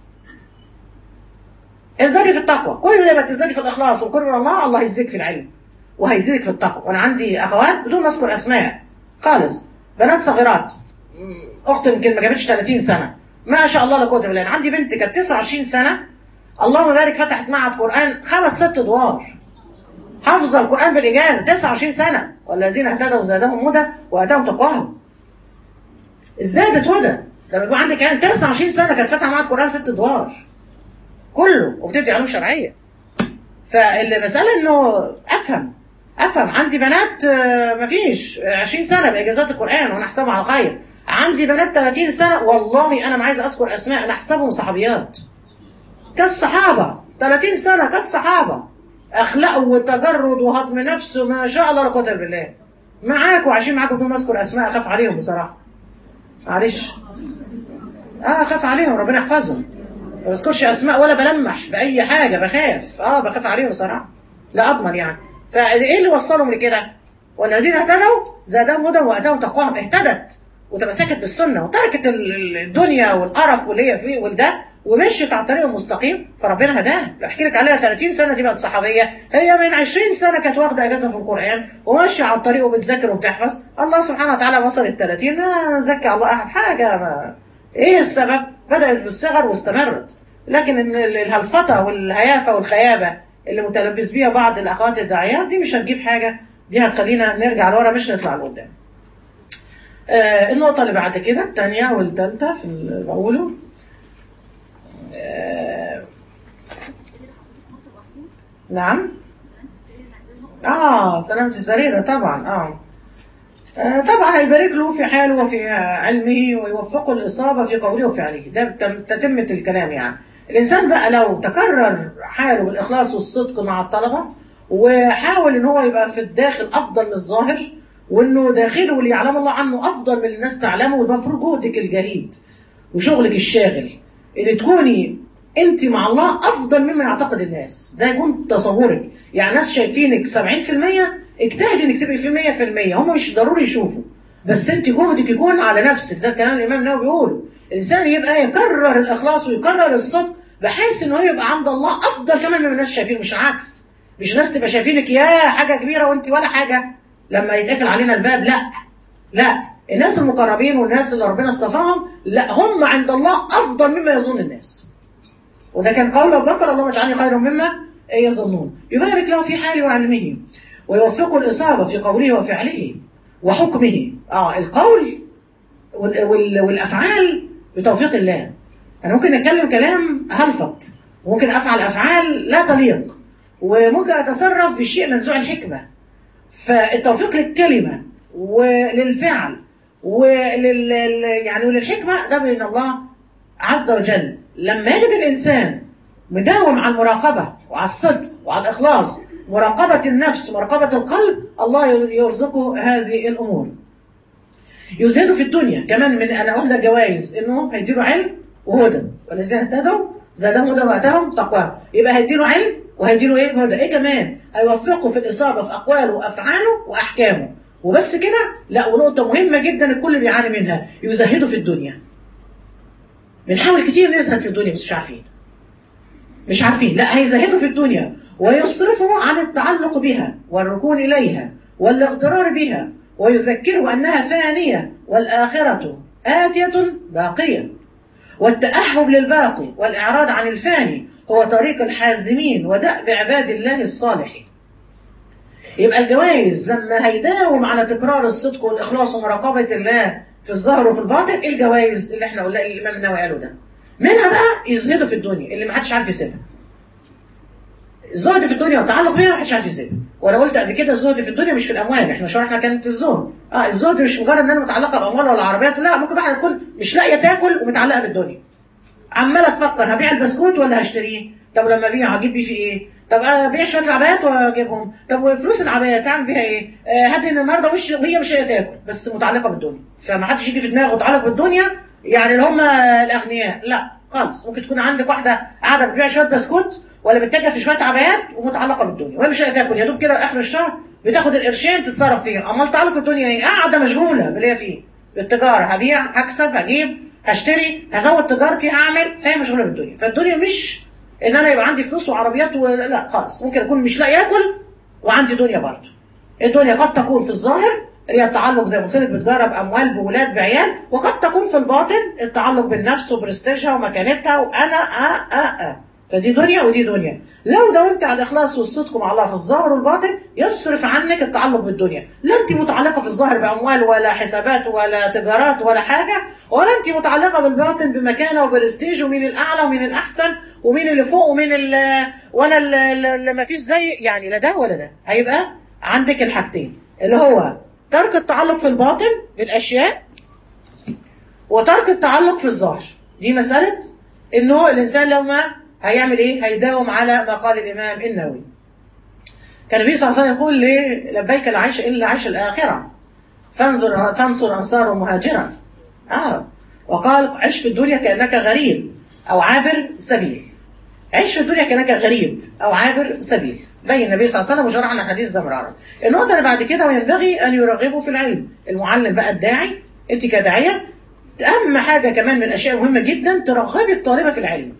ازدادي في التقوى، كل ما تزدادي في الاخلاص والقرب من الله، الله هيزيدك في العلم وهيزيدك في التقوى. وانا عندي اخوات بدون ما اذكر اسماء خالص، بنات صغيرات، اخت يمكن ما جابتش 30 سنه، ما شاء الله لا قوه الا بالله. عندي بنت كانت 29 سنه، اللهم بارك، فتحت معهد قران 5 6 ادوار، حافظه القران بالاجازه، 29 سنه. والذين اهتدوا زادهم هدى واتاهم تقواهم. ازدادت هدى لما يبقى عندك يعني 29 سنه كانت فاتحه معهد قران 6 ادوار كله وبتدي علوم شرعيه. فالمساله انه افهم. عندي بنات مفيش 20 سنه باجازات القران وانا احسبها على خير. عندي بنات 30 سنه، والله انا ما عايز اذكر اسماء، انا احسبهم صحابيات كالصحابه، 30 سنه كالصحابه، اخلاق وتجرد وهضم نفس، ما شاء الله لا قوه الا بالله. معاكم وعايشين معاكم بدون ما اذكر اسماء، اخاف عليهم بصراحه، معلش، اخاف عليهم، ربنا يحفظهم. ما بذكرش اسماء ولا بلمح باي حاجه، بخاف عليهم بصراحه، لا اضمن يعني. فايه اللي وصلهم لكده؟ والذين اهتدوا زادهم هدى واتاهم تقواهم. اهتدت وتمسكت بالسنه وتركت الدنيا والقرف واللي هي فيه والده، ومشيت على الطريق المستقيم، فربنا هداها. احكي لك عليها 30 سنه دي بقت صحابيه، هي من 20 سنه كانت واخده اجازه في القران وماشيه على الطريق وبتذاكر وبتحفظ. الله سبحانه وتعالى وصلت 30، ما زكى الله احد حاجه. ما ايه السبب؟ بدات بالصغر واستمرت. لكن الهلفطه والهيافه والخيابه اللي متلبس بيها بعض الاخوات الداعيات دي مش هتجيب حاجه، دي هتخلينا نرجع لورا مش نطلع لقدام. النقطه اللي بعد كده الثانيه والثالثه في اللي بقوله، نعم، سلامة السريرة طبعا. طبعا هيبارك له في حاله وفي علمه ويوفقه الإصابة في قوله وفعله. ده تتمة الكلام. يعني الإنسان بقى لو تكرر حاله بالإخلاص والصدق مع الطلبة، وحاول إن هو يبقى في الداخل أفضل من الظاهر، وإنه داخله اللي يعلم الله عنه أفضل من الناس تعلمه، والمفروض جهدك الجريد وشغلك الشاغل اللي تكوني انت مع الله افضل مما يعتقد الناس. ده يكون تصورك. يعني ناس شايفينك 70%، اجتهدي انك تبقي في 100%. هم مش ضروري يشوفوا، بس انت جهدك يكون على نفسك. ده كلام الامام النووي بيقوله. الانسان يبقى يكرر الاخلاص ويكرر الصدق، بحيث انه يبقى عند الله افضل كمان من الناس شايفين. مش العكس، مش الناس تبقى شايفينك يا حاجه كبيره وانت ولا حاجه لما يتقفل علينا الباب. لا، الناس المقربين والناس اللي ربنا اصطفاهم، لا، هم عند الله افضل مما يظن الناس. وده كان قول ابو بكر: اللهم اجعلني خيرا مما يظنون. يبارك له في حاله وعلمه ويوفقه الاصابه في قوله وفعله وحكمه. القول والافعال بتوفيق الله. انا ممكن اتكلم كلام هلفط، وممكن افعل افعال لا تليق، وممكن اتصرف في شيء منزوع الحكمه. فالتوفيق للكلمه وللفعل يعني وللحكمه ده بين الله عز وجل. لما يجد الإنسان مداوم على المراقبة وعلى الصدق وعلى الإخلاص، مراقبة النفس، مراقبة القلب، الله يرزقه هذه الأمور. يزهده في الدنيا كمان. من أنا أقول لك جوائز إنه هيديله علم وهدى، والذين اهتدوا زادهم هدى وآتاهم تقواهم. يبقى هيديله علم وهيديله إيه؟ هدى. إيه كمان؟ هيوفقه في الإصابة في أقواله وأفعاله وأحكامه. وبس كده؟ لا، ونقطة مهمة جدا الكل بيعاني منها: يزهده في الدنيا. بنحاول كتير نزهد في الدنيا بس مش عارفين. لا، هيزهدوا في الدنيا ويصرفوا عن التعلق بها والركون إليها والاغترار بها، ويذكروا أنها فانية والآخرة آتية باقية. والتأهب للباقي والإعراض عن الفاني هو طريق الحازمين ودأب عباد الله الصالحين. يبقى الجوائز لما هيداوم على تكرار الصدق والإخلاص ومراقبة الله في الظاهر وفي الباطن. الجوائز اللي احنا قلنا الامام النووي قاله ده، منها بقى يزهدوا في الدنيا اللي ما حدش عارف يسيبها. الزهد في الدنيا والتعلق بيها ما حدش عارف يسيبها. وانا قلت قبل كده الزهد في الدنيا مش في الاموال. احنا شرحنا كانت الزهد الزهد مش مجرد ان انا متعلقه باموال ولا عربيات. لا، ممكن واحده تكون مش لاقيه تاكل ومتعلقه بالدنيا، عماله تفكر هبيع البسكوت ولا هشتريه. طب لما ابيعه هجيب بيه في ايه؟ طب ابيع شويه العبايات واجيبهم. طب وفلوس العبايات اعمل بيها ايه؟ هات النهارده وش وهي مش هتاكل، بس متعلقه بالدنيا. فما حدش يجي في دماغه متعلق بالدنيا يعني اللي هم الاغنياء، لا خالص. ممكن تكون عندك واحده قاعده بتبيع شويه بسكوت ولا بتتاجر في شويه عبايات ومتعلقه بالدنيا وهي مش هتاكل، يا دوب كده اخر الشهر بتاخد القرشين تتصرف فيهم. امال تعلق بالدنيا ايه؟ قاعده مشغوله باللي هي فيه، بالتجاره، هبيع هكسب هجيب هشتري هزود تجارتي هعمل، فهي مشغوله بالدنيا. فالدنيا مش ان انا يبقى عندي فلوس وعربيات لا خالص. ممكن اكون مش لاقي اكل وعندي دنيا برضه. الدنيا قد تكون في الظاهر اللي هي التعلق زي ما قلت لك بتجاره، باموال، بولاد، بعيال، وقد تكون في الباطن التعلق بالنفس وبرستيجها ومكانتها وانا فدي دنيا ودي دنيا. لو داومت على الاخلاص والصدق مع الله في الظاهر والباطن يصرف عنك التعلق بالدنيا. لا انت متعلقه في الظاهر باموال ولا حسابات ولا تجارات ولا حاجه، ولا انت متعلقه بالباطن بمكانه وبرستيج ومين الاعلى ومين الاحسن ومين اللي فوق ومين ولا اللي ما فيش زي، يعني لا ده ولا ده. هيبقى عندك الحاجتين اللي هو ترك التعلق في الباطن بالاشياء وترك التعلق في الظاهر. دي مساله انه الانسان لو ما هيعمل ايه؟ هيداوم على ما قال الامام النووي. كان النبي صلى الله عليه وسلم يقول لبيك لا عيش الا عيش الاخره فانصر انصار مهاجرا. وقال عش في الدنيا كانك غريب او عابر سبيل. عيش في الدنيا كانك غريب او عابر سبيل. بين النبي صلى الله عليه وسلم وشرحنا حديث زمرارة. النقطه اللي بعد كده وينبغي ان يرغبوا في العلم. المعلم بقى الداعي، انت كداعيه اهم حاجه كمان من الاشياء المهمه جدا ترغبي الطالبه في العلم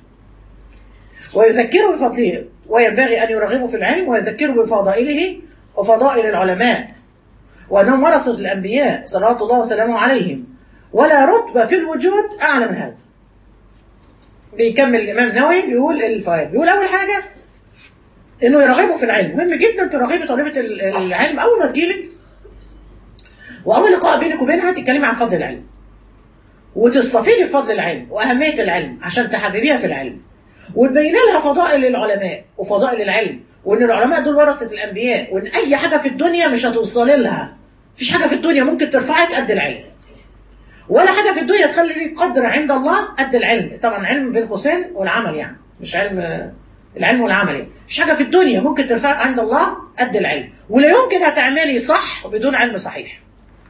ويذكروا بفضله. وينبغي أن يرغبوا في العلم ويذكروا بفضائله وفضائل العلماء وأنهم ورثة الأنبياء صلوات الله وسلامه عليهم ولا رتبة في الوجود أعلى من هذا. بيكمل الإمام النووي بيقول الفوائد. بيقول أول حاجة إنه يرغبوا في العلم. مهم جدا ترغبي طالبة العلم أول ما تجيلك وأول لقاء بينك وبينها تتكلمي عن فضل العلم وتستفيدي في فضل العلم وأهمية العلم عشان تحببيها في العلم، وتبين لها فضائل العلماء وفضائل العلم، وان العلماء دول ورثة الانبياء، وان اي حاجه في الدنيا مش هتوصلي لها. مفيش حاجه في الدنيا ممكن ترفعك قد العلم، ولا حاجه في الدنيا تخلي لك قدر عند الله قد العلم. طبعا علم بين قوسين والعمل، يعني مش العلم والعمل. يعني مفيش حاجه في الدنيا ممكن ترفعك عند الله قد العلم، ولا يمكن هتعملي صح بدون علم صحيح.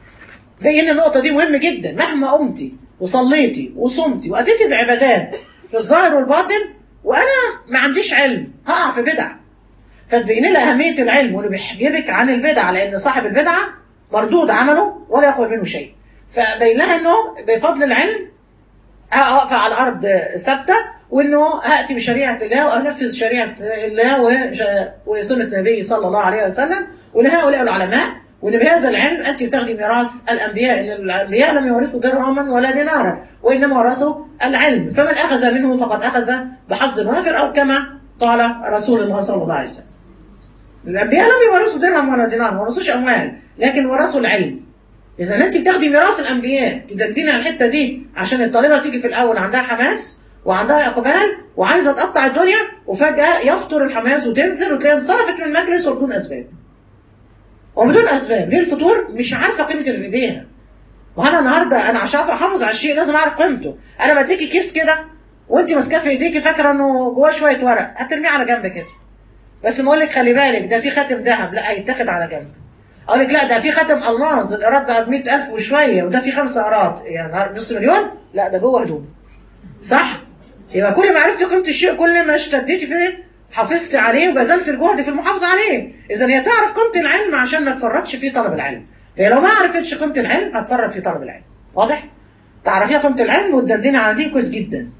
جاي النقطه دي مهمه جدا. مهما قمتي وصليتي وصمتي واتيتي بعبادات في الظاهر والباطن وانا ما عنديش علم هقع في بدع، فتبين لها اهميه العلم وانه بيحجبك عن البدع، لان صاحب البدعه مردود عمله ولا يقبل منه شيء. فبين لها انه بفضل العلم اقف على الارض ثابته، وانه هاتي بشريعه الله وانفذ شريعه الله وسنه النبي صلى الله عليه وسلم ولهؤلاء العلماء، وان بهذا العلم انت بتاخدي ميراث الانبياء. ان الانبياء لم يورثوا درهما ولا دينارا وانما ورثوا العلم، فمن اخذ منه فقد اخذ بحظ وافر، او كما قال رسول الله صلى الله عليه وسلم. الانبياء لم يورثوا درهم ولا دينار، ما ورثوش اموال، لكن ورثوا العلم. اذا انت بتاخدي ميراث الانبياء. تدندني على الحته دي عشان الطالبه تيجي في الاول عندها حماس وعندها اقبال وعايزه تقطع الدنيا، وفجاه يفطر الحماس وتنزل وتلاقيها انصرفت من المجلس وبدون اسباب. وبدون اسباب. ليه الفطور؟ مش عارفه قيمه اللي في ايديها. وانا النهارده انا عشان احافظ على الشيء لازم اعرف قيمته. انا بديكي كيس كده وانت ماسكاه في ايديكي فاكره انه جواه شويه ورق، هترميه على جنب كده. بس ما اقول لك خلي بالك ده في خاتم ذهب، لا هيتاخد على جنب. اقول لك لا ده في خاتم الماظ الايراد بقى ب 100,000 وشويه، وده في 5 ايراد يعني نص مليون، لا ده جوه هدوم. صح؟ يبقى كل ما عرفتي قيمه الشيء كل ما اشتديتي فيه، حافظت عليه وبذلت الجهد في المحافظه عليه. اذا هي تعرف قيمه العلم عشان ما تفرطش في طلب العلم. فهي لو ما عرفتش قيمه العلم هتفرط في طلب العلم. واضح؟ تعرفيها قيمه العلم وتدندني على دي كويس جدا.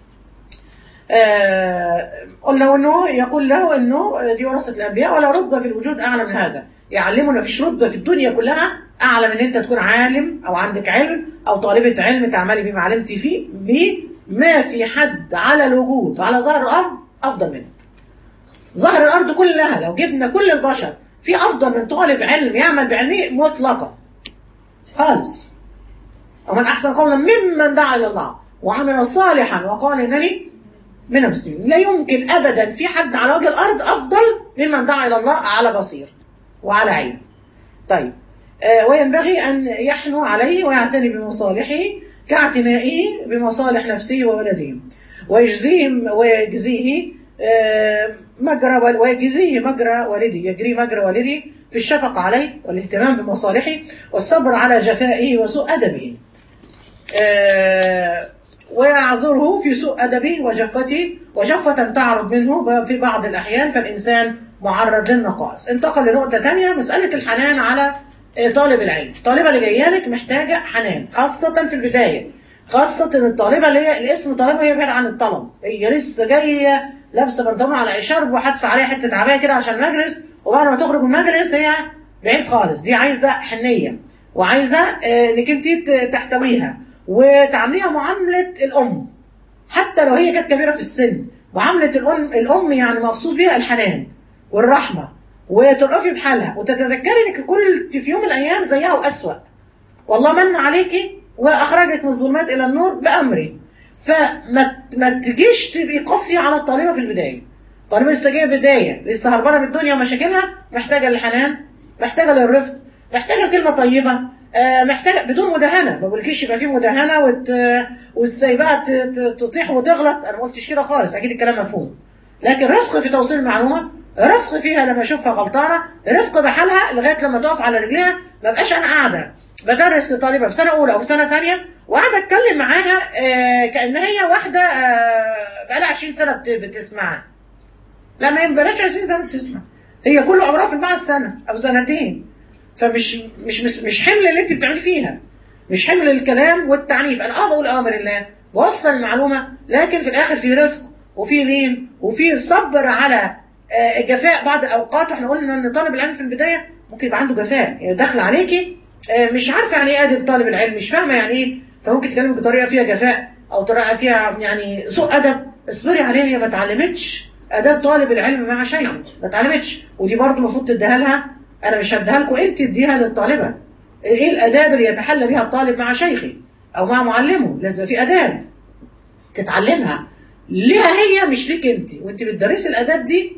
قلنا انه يقول له انه دي ورثه الانبياء ولا رتبه في الوجود اعلى من هذا. يعلمنا مفيش رتبه في الدنيا كلها اعلى من ان انت تكون عالم او عندك علم او طالبه علم تعملي بما علمتي فيه. ما في حد على الوجود على ظهر الارض افضل منه. ظهر الارض كلها لو جبنا كل البشر في افضل من طالب علم يعمل بعلمه مطلقا خالص. ومن احسن قولا ممن دعا الى الله وعمل صالحا وقال انني من المسلمين. لا يمكن ابدا في حد على وجه الارض افضل ممن دعا الى الله على بصير وعلى علم. طيب وينبغي ان يحنو عليه ويعتني بمصالحه كاعتنائه بمصالح نفسه وولده ويجزيه مجرى ويجريه مجرى والدي، يجري مجرى والدي في الشفقة عليه والاهتمام بمصالحه والصبر على جفائه وسوء أدبه، ويعذره في سوء أدبه وجفة تعرض منه في بعض الأحيان، فالإنسان معرض للنقائص. انتقل لنقطة تانية، مسألة الحنان على طالب العلم. الطالبة اللي جاية لك محتاجة حنان، خاصة في البداية، خاصة ان الطالبة اللي هي الاسم طالبة هي بعيد عن الطلب، هي لسه جاية لابسة بنطلون على شرب وحادفة عليها حتة عباية كده عشان المجلس، وبعد ما تخرج من المجلس هي بعيد خالص. دي عايزة حنية، وعايزة انك انت تحتويها وتعامليها معاملة الأم، حتى لو هي كانت كبيرة في السن. معاملة الأم يعني مقصود بيها الحنان والرحمة، وترقفي بحالها وتتذكري انك كل في يوم من الأيام زيها وأسوأ، والله من عليكي وأخرجك من الظلمات إلى النور بأمري. فما تجيش تبقي قاسية على الطالبة في البداية. الطالبة لسه جاية بداية، لسه هربانة من الدنيا ومشاكلها، محتاجة للحنان، محتاجة للرفق، محتاجة كلمة طيبة، محتاجة بدون مداهنة. ما بقولكيش يبقى في مداهنة وتسيبها تطيح وتغلط، أنا ما قلتش كده خالص، أكيد الكلام مفهوم، لكن رفق في توصيل المعلومة، رفق فيها لما أشوفها غلطانة، رفق بحالها لغاية لما تقف على رجليها. ما بقاش أنا قاعدة بدرس طالبة في سنة أولى أو في سنة تانية وقاعدة أتكلم معاها كأن هي واحدة بقالها 20 سنة بتسمعها. لا، ما بلاش 20 سنة بتسمع، هي كل عمرها في المعهد سنة أو سنتين. فمش مش حمل اللي أنت بتعملي فيها، مش حمل الكلام والتعنيف. أنا بقول أمر الله، بوصل المعلومة، لكن في الآخر في رفق وفي لين وفي صبر على الجفاء بعض الأوقات. وإحنا قلنا إن طالب العلم في البداية ممكن يبقى عنده جفاء، داخل عليكي مش عارفه يعني ايه ادب طالب العلم، مش فاهمه يعني ايه، فممكن تكلمك بطريقه فيها جفاء او طريقه فيها يعني سوء ادب. اصبري عليها، هي ما اتعلمتش اداب طالب العلم مع شيخه، ما اتعلمتش، ودي برضه المفروض تديها لها. انا مش هديها لكم، انت اديها للطالبه. ايه الاداب اللي يتحلى بها الطالب مع شيخه او مع معلمه؟ لازم في اداب تتعلمها ليها هي، مش ليك انت. وانت بتدرسي الاداب دي،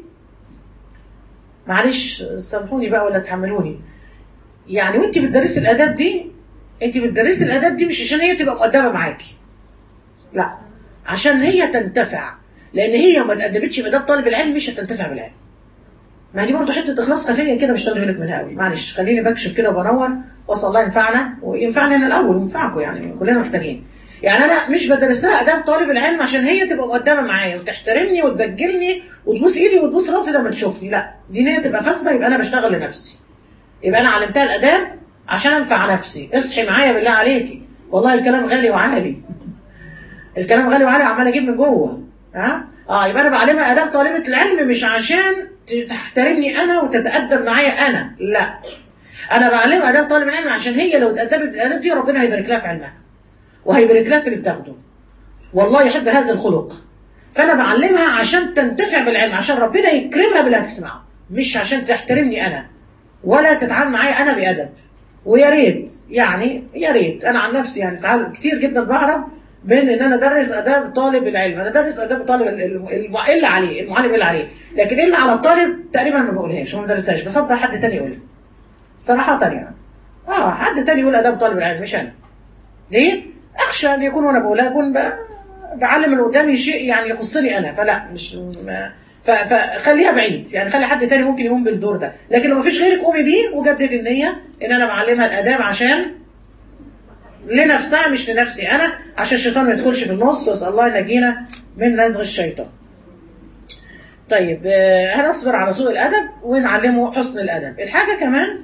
معلش سامحوني بقى ولا تحملوني، يعني وانت بتدرسي الاداب دي، انت بتدرسي الاداب دي مش عشان هي تبقى مؤدبه معاكي، لا، عشان هي تنتفع. لان هي ما اتادبتش باداب طالب العلم مش هتنتفع بالعلم. ما دي برضه حته اخلاص خفيه كده، مش تاخدي بالك منها قوي. معلش خليني بكشف كده وبنور، واسال الله ينفعنا وينفعني انا الاول وينفعكم، يعني كلنا محتاجين. يعني انا مش بدرسها اداب طالب العلم عشان هي تبقى مؤدبه معايا وتحترمني وتبجلني وتبوس ايدي وتبوس راسي لما تشوفني، لا، دي نيه تبقى فاسده. يبقى انا بشتغل لنفسي، يبقى انا علمتها الاداب عشان انفع نفسي. اصحي معايا بالله عليكي، والله الكلام غالي وعالي، الكلام غالي وعالي، عمال اجيب من جوه. يبقى انا بعلمها اداب طالبه العلم مش عشان تحترمني انا وتتادب معايا انا، لا، انا بعلمها اداب طالب العلم عشان هي لو اتادبت بالاداب دي ربنا هيبارك لها في علمها وهيبارك لها في اللي بتاخده، والله يحب هذا الخلق. فانا بعلمها عشان تنتفع بالعلم، عشان ربنا يكرمها باللي هتسمعه، مش عشان تحترمني انا ولا تتعامل معايا انا بادب. ويا ريت، يعني يا ريت انا عن نفسي يعني ساعات كتير جدا بهرب بين ان انا ادرس اداب طالب العلم. انا ادرس اداب طالب اللي عليه المعلم اللي عليه، لكن اللي على الطالب تقريبا ما بقولهاش وما بدرسهاش، بصدر حد تاني يقولها صراحه يعني. حد تاني يقول اداب طالب العلم مش انا. ليه؟ اخشى ان يكون وانا بقولها اكون بعلم اللي قدامي شيء يعني يخصني انا، فلا، مش فخليها بعيد، يعني خلي حد تاني ممكن يقوم بالدور ده. لكن لو مفيش غيرك قومي بيه وجدد النية ان انا بعلمها الاداب عشان لنفسها مش لنفسي انا، عشان الشيطان ما يدخلش في النص، واسال الله ينجينا من نزغ الشيطان. طيب، هنصبر على سوء الادب ونعلمه حسن الادب. الحاجه كمان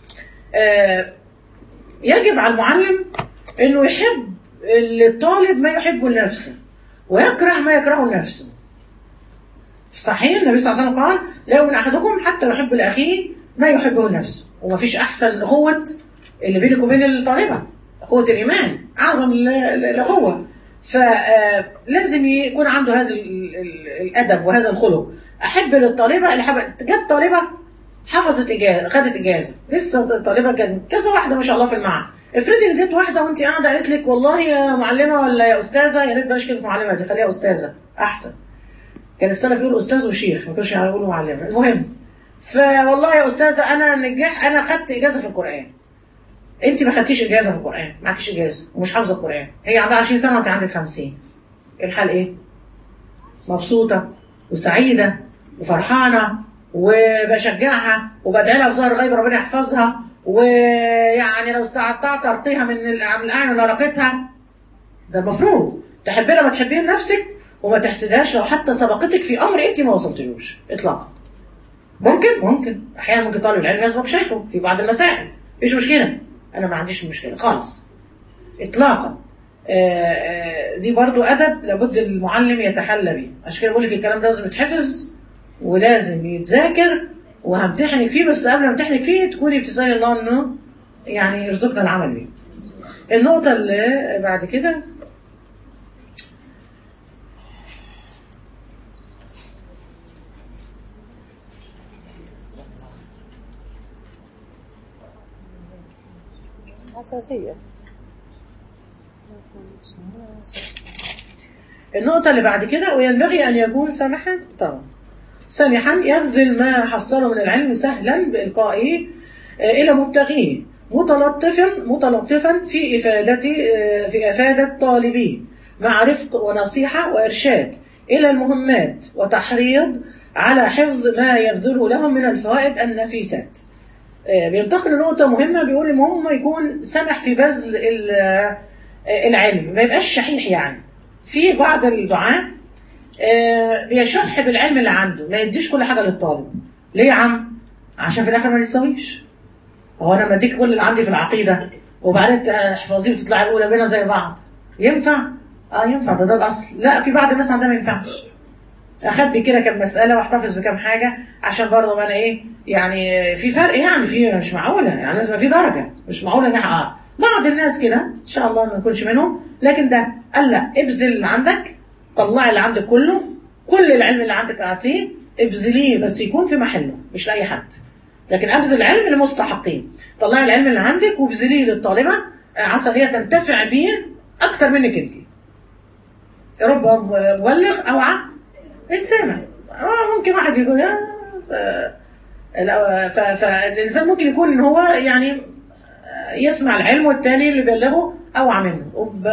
يجب على المعلم انه يحب الطالب ما يحبه لنفسه ويكره ما يكرهه لنفسه. صحيح النبي صلى الله عليه وسلم قال: لا يؤمن احدكم حتى يحب لاخيه ما يحبه لنفسه. ومفيش احسن اخوه اللي بينك وبين الطالبه، اخوه الايمان، اعظم الاخوه. فلازم يكون عنده هذا الادب وهذا الخلق. احب للطالبه اللي جت طالبه حفظت اجازه، خدت اجازه، لسه الطالبه كان كذا واحده ما شاء الله في المعهد. افرضي ان جت واحده وانت قاعده قالت لك: والله يا معلمه ولا يا استاذه، يا ريت بلاش كلمه معلمه دي، خليها استاذه احسن. كان السلف يقولوا استاذ وشيخ، ما كانوش يقولوا معلمه. المهم، فوالله يا استاذه انا خدت اجازه في القران. انت ما خدتيش اجازه في القران، معكيش اجازه ومش حافظه القران. هي عندها 20 سنه وانت عندك 50. الحال ايه؟ مبسوطه؟ وسعيده وفرحانه وبشجعها وبدعي لها بظهر غيب ربنا يحفظها، ويعني لو استطعت ارقيها من الاعين لرقتها. ده المفروض تحبيها ما تحبيه لنفسك، وما تحسدهاش لو حتى سبقتك في امر انت ما وصلتلوش اطلاقا. ممكن احيانا ممكن طالب العلم يسبق شيخه في بعض المسائل، مفيش مشكله، انا ما عنديش مشكله خالص اطلاقا. دي برضو ادب لابد المعلم يتحلى بيه. عشان كده بقول لك الكلام ده لازم يتحفظ ولازم يتذاكر، وهمتحنك فيه، بس قبل ما امتحنك فيه تكوني بتسالي الله انه يعني يرزقنا العمل بيه. النقطه اللي بعد كده أساسية. النقطة اللي بعد كده، وينبغي أن يكون سمحا طبعا سمحا يبذل ما حصله من العلم سهلا بإلقائه إلى مبتغيه، متلطفا في إفادة طالبيه، مع رفق ونصيحة وإرشاد إلى المهمات، وتحريض على حفظ ما يبذله لهم من الفوائد النفيسات. بينتقل لنقطة مهمة، بيقول المهم يكون سمح في بذل العلم، ما يبقاش شحيح. يعني في بعض الدعاة بيشح بالعلم اللي عنده، ما يديش كل حاجة للطالب. ليه يا عم؟ عشان في الآخر ما يسويش. هو أنا ما اديك كل اللي عندي في العقيدة وبعدين تحفظيه وتطلع الأولى بينا زي بعض، ينفع؟ ينفع، ده الأصل. لا، في بعض الناس عندها ما ينفعش. اخبي كده كم مساله واحتفظ بكم حاجه، عشان برضه انا ايه يعني في فرق، يعني في مش معقوله، يعني لازم في درجه، مش معقوله ان بعض الناس كده ان شاء الله ما نكونش منهم. لكن ده قال لا، ابذل اللي عندك، طلعي اللي عندك كله، كل العلم اللي عندك اعطيه، ابذليه، بس يكون في محله مش لاي حد. لكن ابذل العلم للمستحقين، طلعي العلم اللي عندك وابذليه للطالبه عسى هي تنتفع بيه اكتر منك انت. رب مبلغ اوعى السامع. ممكن واحد يقول فالإنسان ممكن يكون إن هو يعني يسمع العلم، والتاني اللي بيبلغه أوعى منه.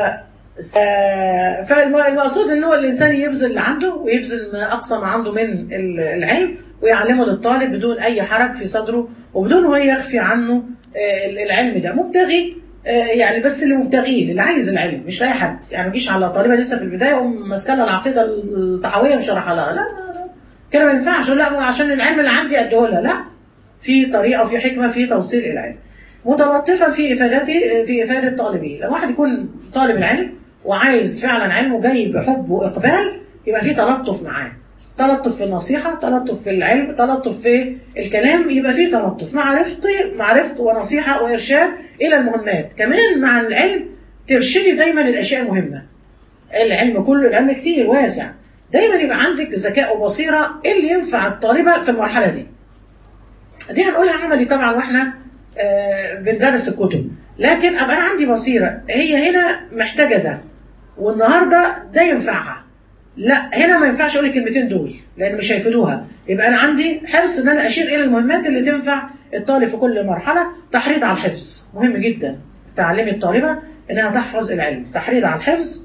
فالمقصود إن هو الإنسان يبذل اللي عنده، ويبذل ما أقصى ما عنده من العلم، ويعلمه للطالب بدون أي حرج في صدره، وبدون هو يخفي عنه العلم ده. مبتغي يعني، بس اللي مبتغيه، اللي عايز العلم، مش لاقي حد. يعني ما تجيش على طالبه لسه في البدايه وماسكه لها العقيده الطحاويه وشرحها لها، لا كده ما ينفعش. لا عشان العلم اللي عندي اديه لها، لا، في طريقه وفي حكمه في توصيل العلم. متلطفا في افاده طالبيه. لما واحد يكون طالب العلم وعايز فعلا علمه جاي بحب واقبال، يبقى في تلطف معاه، تلطف في النصيحه، تلطف في العلم، تلطف في الكلام، يبقى في تلطف مع رفق ونصيحه وارشاد الى المهمات. كمان مع العلم ترشدي دايما الاشياء المهمه. العلم كله، العلم كتير واسع، دايما يبقى عندك ذكاء وبصيره اللي ينفع الطالبه في المرحله دي هنقولها عملي طبعا واحنا بندرس الكتب. لكن ابقى انا عندي بصيره، هي هنا محتاجه ده، والنهارده ده ينفعها، لا هنا ما ينفعش اقول الكلمتين دول لان مش هيفيدوها. يبقى انا عندي حرص ان انا اشير الى المهمات اللي تنفع الطالب في كل مرحله. تحريض على الحفظ مهم جدا، تعلمي الطالبه انها تحفظ العلم، تحريض على الحفظ،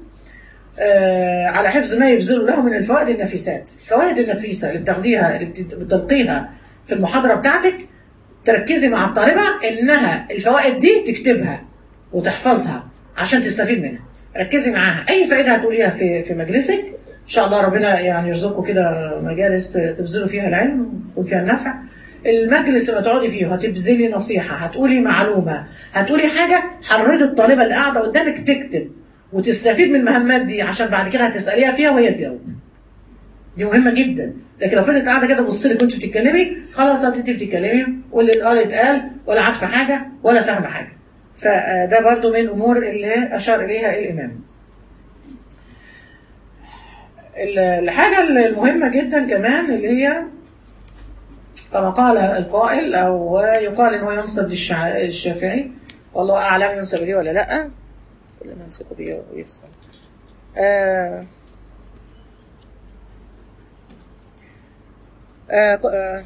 على حفظ ما يبذل له من الفوائد النفيسات. الفوائد النفيسه اللي بتاخديها، اللي بتلقيها في المحاضره بتاعتك، تركزي مع الطالبه انها الفوائد دي تكتبها وتحفظها عشان تستفيد منها. ركزي معاها، اي فائده هتقوليها في مجلسك ان شاء الله ربنا يعني يرزقكم كده مجالس تبذلوا فيها العلم ويكون فيها النفع. المجلس اللي تقعدي فيه هتبذلي نصيحه، هتقولي معلومه، هتقولي حاجه، حرضي الطالبه اللي قاعده قدامك تكتب وتستفيد من المهمات دي، عشان بعد كده هتساليها فيها وهي تجاوب. دي مهمه جدا. لكن لو فضلت قاعده كده بص لك وانت بتتكلمي، خلاص انت بتتكلمي واللي قال اتقال، ولا عارفه حاجه ولا فاهمه حاجه. فده برضو من الامور اللي اشار اليها الامام. الحاجه المهمه جدا كمان اللي هي كما قال القائل، او يقال انه ينسب للشافعي، والله اعلم ينسب ليه ولا لا، كلنا ننسب ليه ويفصل. لا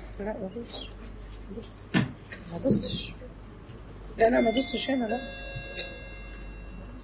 ما دوستش، لا ما دوستش هنا، لا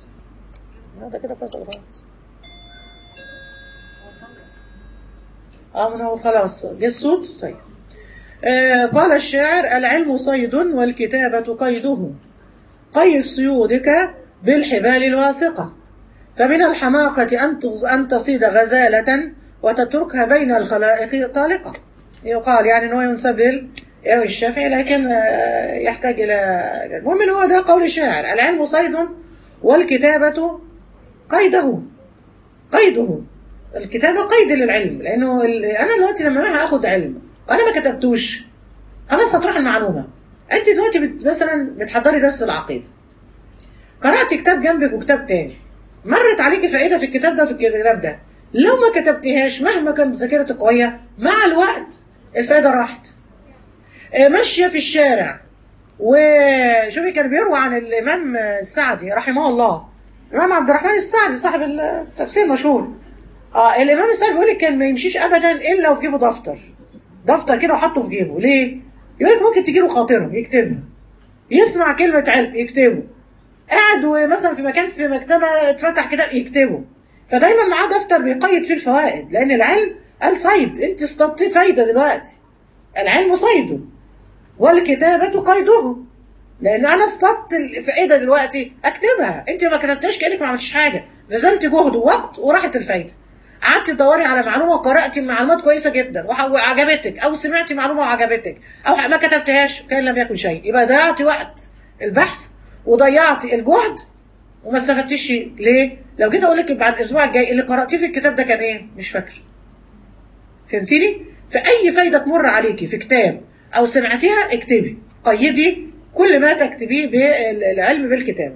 ده كده فصل خالص. من هو خلاص جه الصوت. طيب. قال الشاعر: العلم صيد والكتابة قيده، قيد صيودك بالحبال الواثقة، فمن الحماقة أن تصيد غزالة وتتركها بين الخلائق طالقة. يقال يعني أنه ينسب الشافعي، لكن يحتاج إلى المهم هو ده قول الشاعر: العلم صيد والكتابة قيده. قيده الكتابة قيد للعلم، لأنه أنا دلوقتي لما هاخد علم وأنا ما كتبتوش خلاص هتروح المعلومة. أنت دلوقتي مثلا بتحضري درس في العقيدة، قرأت كتاب جنبك وكتاب تاني، مرت عليكي فائدة في الكتاب ده وفي الكتاب ده، لو ما كتبتهاش مهما كانت ذاكرتك قوية مع الوقت الفائدة راحت. ماشية في الشارع وشوفي كان بيروى عن الإمام السعدي رحمه الله، الإمام عبد الرحمن السعدي صاحب التفسير مشهور. الإمام السعدي بيقول لك كان ما يمشيش أبدا إلا وفي جيبه دفتر كده وحطه في جيبه. ليه؟ يقول لك ممكن تجيله خاطره يكتبها، يسمع كلمة علم يكتبه، قاعد مثلا في مكتبة اتفتح كتاب يكتبه، فدايما معاه دفتر بيقيد فيه الفوائد، لأن العلم قال صيد، أنت اصطدتي فايدة دلوقتي، العلم صيده والكتابة قيده، لأن أنا اصطدت الفائدة دلوقتي أكتبها، أنت ما كتبتهاش كأنك ما عملتش حاجة، بذلت جهد ووقت وراحت الفايدة. قعدت تدوري على معلومة وقرأتي معلومات كويسة جدا وعجبتك، أو سمعتي معلومة وعجبتك، أو ما كتبتهاش كان لم يكن شيء، يبقى ضيعتي وقت البحث وضيعتي الجهد وما استفدتيش. ليه؟ لو جيت أقول لك بعد الأسبوع الجاي اللي قرأتيه في الكتاب ده كان إيه؟ مش فاكر. فهمتيني؟ فأي فايدة تمر عليكي في كتاب أو سمعتيها اكتبي، قيدي كل ما تكتبيه بالعلم بالكتابة.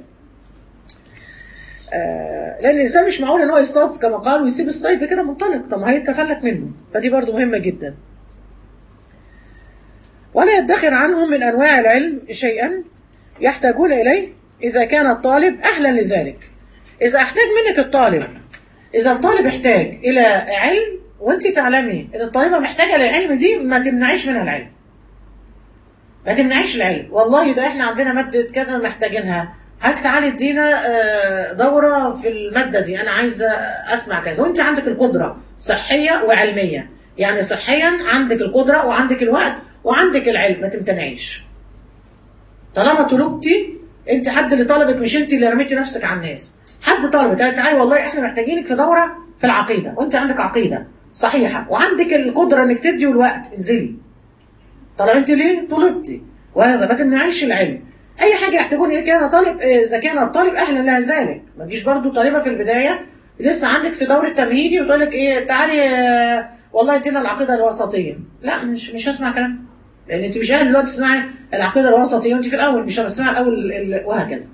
لأن الإنسان مش معقول إن هو يصطاد كما قال ويسيب الصيد كده منطلق، طب ما هيتفلت منه، فدي برضو مهمة جدا. ولا يدخر عنهم من أنواع العلم شيئا يحتاجون إليه إذا كان الطالب أهلا لذلك. إذا احتاج منك الطالب، إذا الطالب احتاج إلى علم وأنت تعلمي إن الطالبة محتاجة للعلم دي، ما تمنعيش منها العلم، ما تمنعيش العلم. والله ده احنا عندنا مادة كذا محتاجينها، هاك تعالي ادينا دورة في المادة دي، أنا عايزة أسمع كذا، وأنت عندك القدرة صحية وعلمية، يعني صحيا عندك القدرة وعندك الوقت وعندك العلم، ما تمتنعيش. طالما طلبتي أنت، حد اللي طلبك مش أنت اللي رميتي نفسك على الناس، حد طلبك قال تعالي والله احنا محتاجينك في دورة في العقيدة، وأنت عندك عقيدة صحيحة وعندك القدرة إنك تدي والوقت، انزلي. طالما أنت ليه طلبتي، وهذا ما تمنعيش العلم. اي حاجه يحتاجون اليه كان طالب، اذا كان الطالب اهلا لها ذلك. ما تجيش برضو طالبه في البدايه لسه عندك في دوره تمهيدي وتقول لك ايه تعالي والله ادينا العقيده الوسطيه، لا مش هسمع كلام، لان انت مش اهل دلوقتي تسمعي العقيده الوسطيه وانت في الاول، مش هتسمعي الاول وهكذا.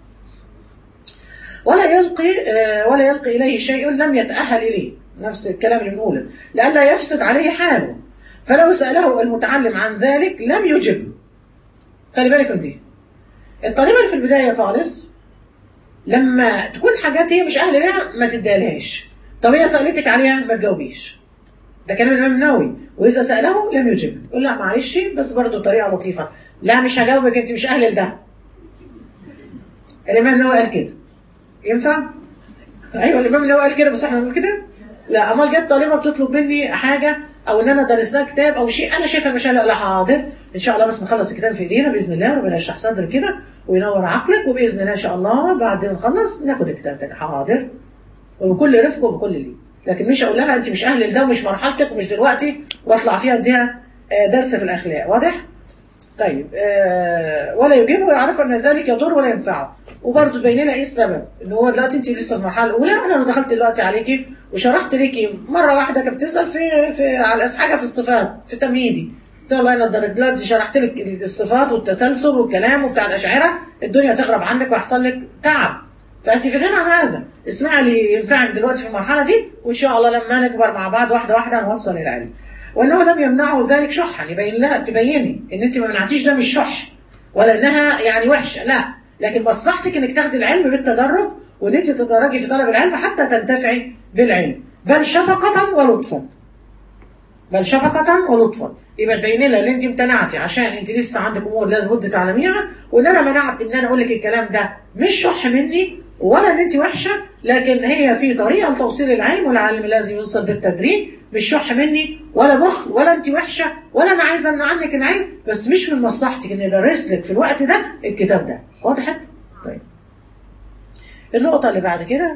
ولا يلقي اليه شيء لم يتاهل اليه، نفس الكلام اللي بنقوله، لئلا يفسد عليه حاله، فلو ساله المتعلم عن ذلك لم يجب. خلي بالك من دي، الطالبة اللي في البداية خالص لما تكون حاجات هي مش أهل لها ما تديهالهاش، طب هي سألتك عليها ما تجاوبيش، ده كلام الإمام النووي. وإذا سأله لم يجب، يقول لا معلش بس برضه طريقة لطيفة، لا مش هجاوبك أنت مش أهل لده. الإمام النووي قال كده، ينفع؟ أيوه الإمام النووي قال كده، بس إحنا نقول كده؟ لا. أمال جت طالبة بتطلب مني حاجة أو إن أنا درس لها كتاب أو شيء أنا شايفها مش لا حاضر إن شاء الله، بس نخلص الكتاب في إيدينا بإذن الله، ربنا يشرح صدرك كده وينور عقلك، وبإذن الله إن شاء الله بعد ما نخلص ناخد الكتاب تاني، حاضر، وبكل رفق وبكل لين. لكن مش أقول لها أنت مش أهل لده ومش مرحلتك ومش دلوقتي وأطلع فيها أديها درس في الأخلاق. واضح؟ طيب ولا يجيبه ويعرف أن ذلك يضر ولا ينفعه. وبرضه تبين لنا ايه السبب، ان هو دلوقتي انت لسه في المرحله الاولى، انا لو دخلت دلوقتي عليكي وشرحت ليكي مره واحده كانت بتسال في على حاجه في الصفات في تمهيدي، قلت الله انا دلوقتي شرحت لك الصفات والتسلسل والكلام وبتاع الاشاعره، الدنيا تخرب عنك ويحصل لك تعب، فانت في غنى عن هذا، اسمعي اللي ينفعك دلوقتي في المرحله دي، وان شاء الله لما نكبر مع بعض واحده واحده نوصل الى العلم. وانه لم يمنعه ذلك شحا، يبين لا تبيني ان انت ما منعتيش ده مش شح ولا انها يعني وحشه، لا، لكن مصلحتك انك تاخدي العلم بالتدرج، وان انت تتدرجي في طلب العلم حتى تنتفعي بالعلم، بل شفقة ولطفا، بل شفقة ولطفا. يبقى تبين لها ان انت امتنعتي عشان انت لسه عندك امور لازم بد تعلميها، وان انا منعت ان انا اقول لك الكلام ده مش شح مني ولا ان انت وحشه، لكن هي في طريقه لتوصيل العلم، والعلم لازم يوصل بالتدريج، مش شح مني ولا بخل ولا انت وحشه ولا انا عايزه امنع عنك العلم، بس مش من مصلحتك اني ادرس لك في الوقت ده الكتاب ده. وضحت؟ طيب النقطه اللي بعد كده،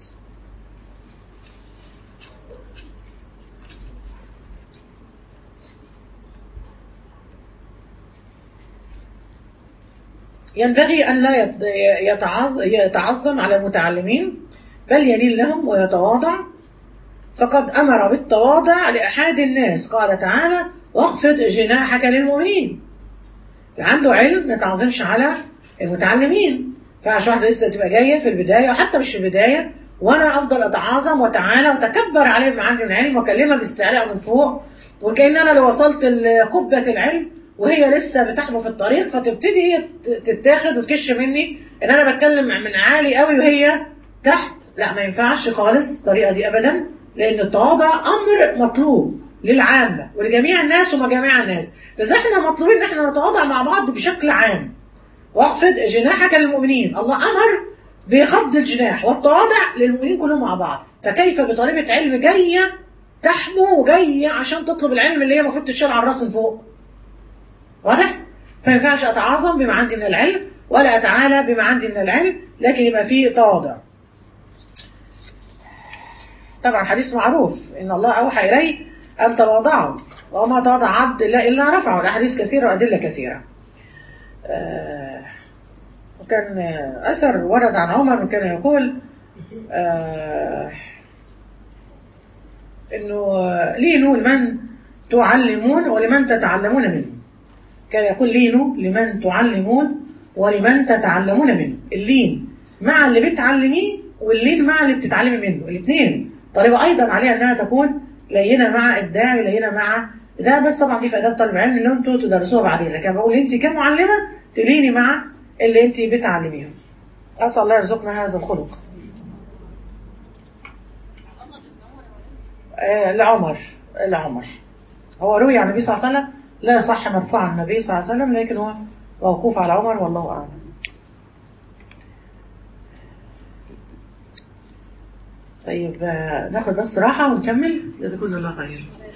ينبغي أن لا يتعظم على المتعلمين، بل يلين لهم ويتواضع، فقد أمر بالتواضع لأحد الناس، قال تعالى واخفض جناحك للمؤمنين. عنده علم ما يتعظمش على المتعلمين. فعش واحدة لسه تبقى جاية في البداية، وحتى مش في البداية، وأنا أفضل أتعاظم وتعالى وتكبر عليه ما عندي من علم، وأكلمها باستعلاء من فوق، وكأن أنا لو وصلت لقبة العلم وهي لسه بتحبو في الطريق، فتبتدي هي تتاخد وتكش مني ان انا بتكلم من عالي قوي وهي تحت. لا، ما ينفعش خالص الطريقه دي ابدا، لان التواضع امر مطلوب للعامه ولجميع الناس وما جميع الناس. فاذا احنا مطلوبين ان احنا نتواضع مع بعض بشكل عام. واخفض جناحك للمؤمنين، الله امر بخفض الجناح والتواضع للمؤمنين كلهم مع بعض، فكيف بطالبه علم جايه تحمو وجايه عشان تطلب العلم اللي هي المفروض تتشال على الراس من فوق؟ واضح؟ فما ينفعش اتعاظم بما عندي من العلم ولا اتعالى بما عندي من العلم، لكن يبقى فيه تواضع. طبعا حديث معروف ان الله اوحى الي ان تواضعوا وما تواضع عبد الله الا رفعه. الاحاديث كثيره وادله كثيره. وكان اثر ورد عن عمر وكان يقول انه لينوا لمن تعلمون ولمن تتعلمون منه. كان يقول لينوا لمن تعلمون ولمن تتعلمون منه. اللين مع اللي بتعلميه، واللين مع اللي بتتعلمي منه، الاثنين. طالبة ايضا عليها انها تكون لينه مع الداعي، لينه مع ده. بس طبعا دي في اداب طالب علم ان انتوا تدرسوها بعدين، لكن بقول انت كمعلمه تليني مع اللي انت بتعلميهم. اسال الله يرزقنا هذا الخلق. لعمر هو روي عن النبي صلى الله عليه وسلم، لا صح مرفوع عن النبي صلى الله عليه وسلم، لكن هو موقوف على عمر والله أعلم. طيب ناخد بس راحة ونكمل. جزاكم الله خير.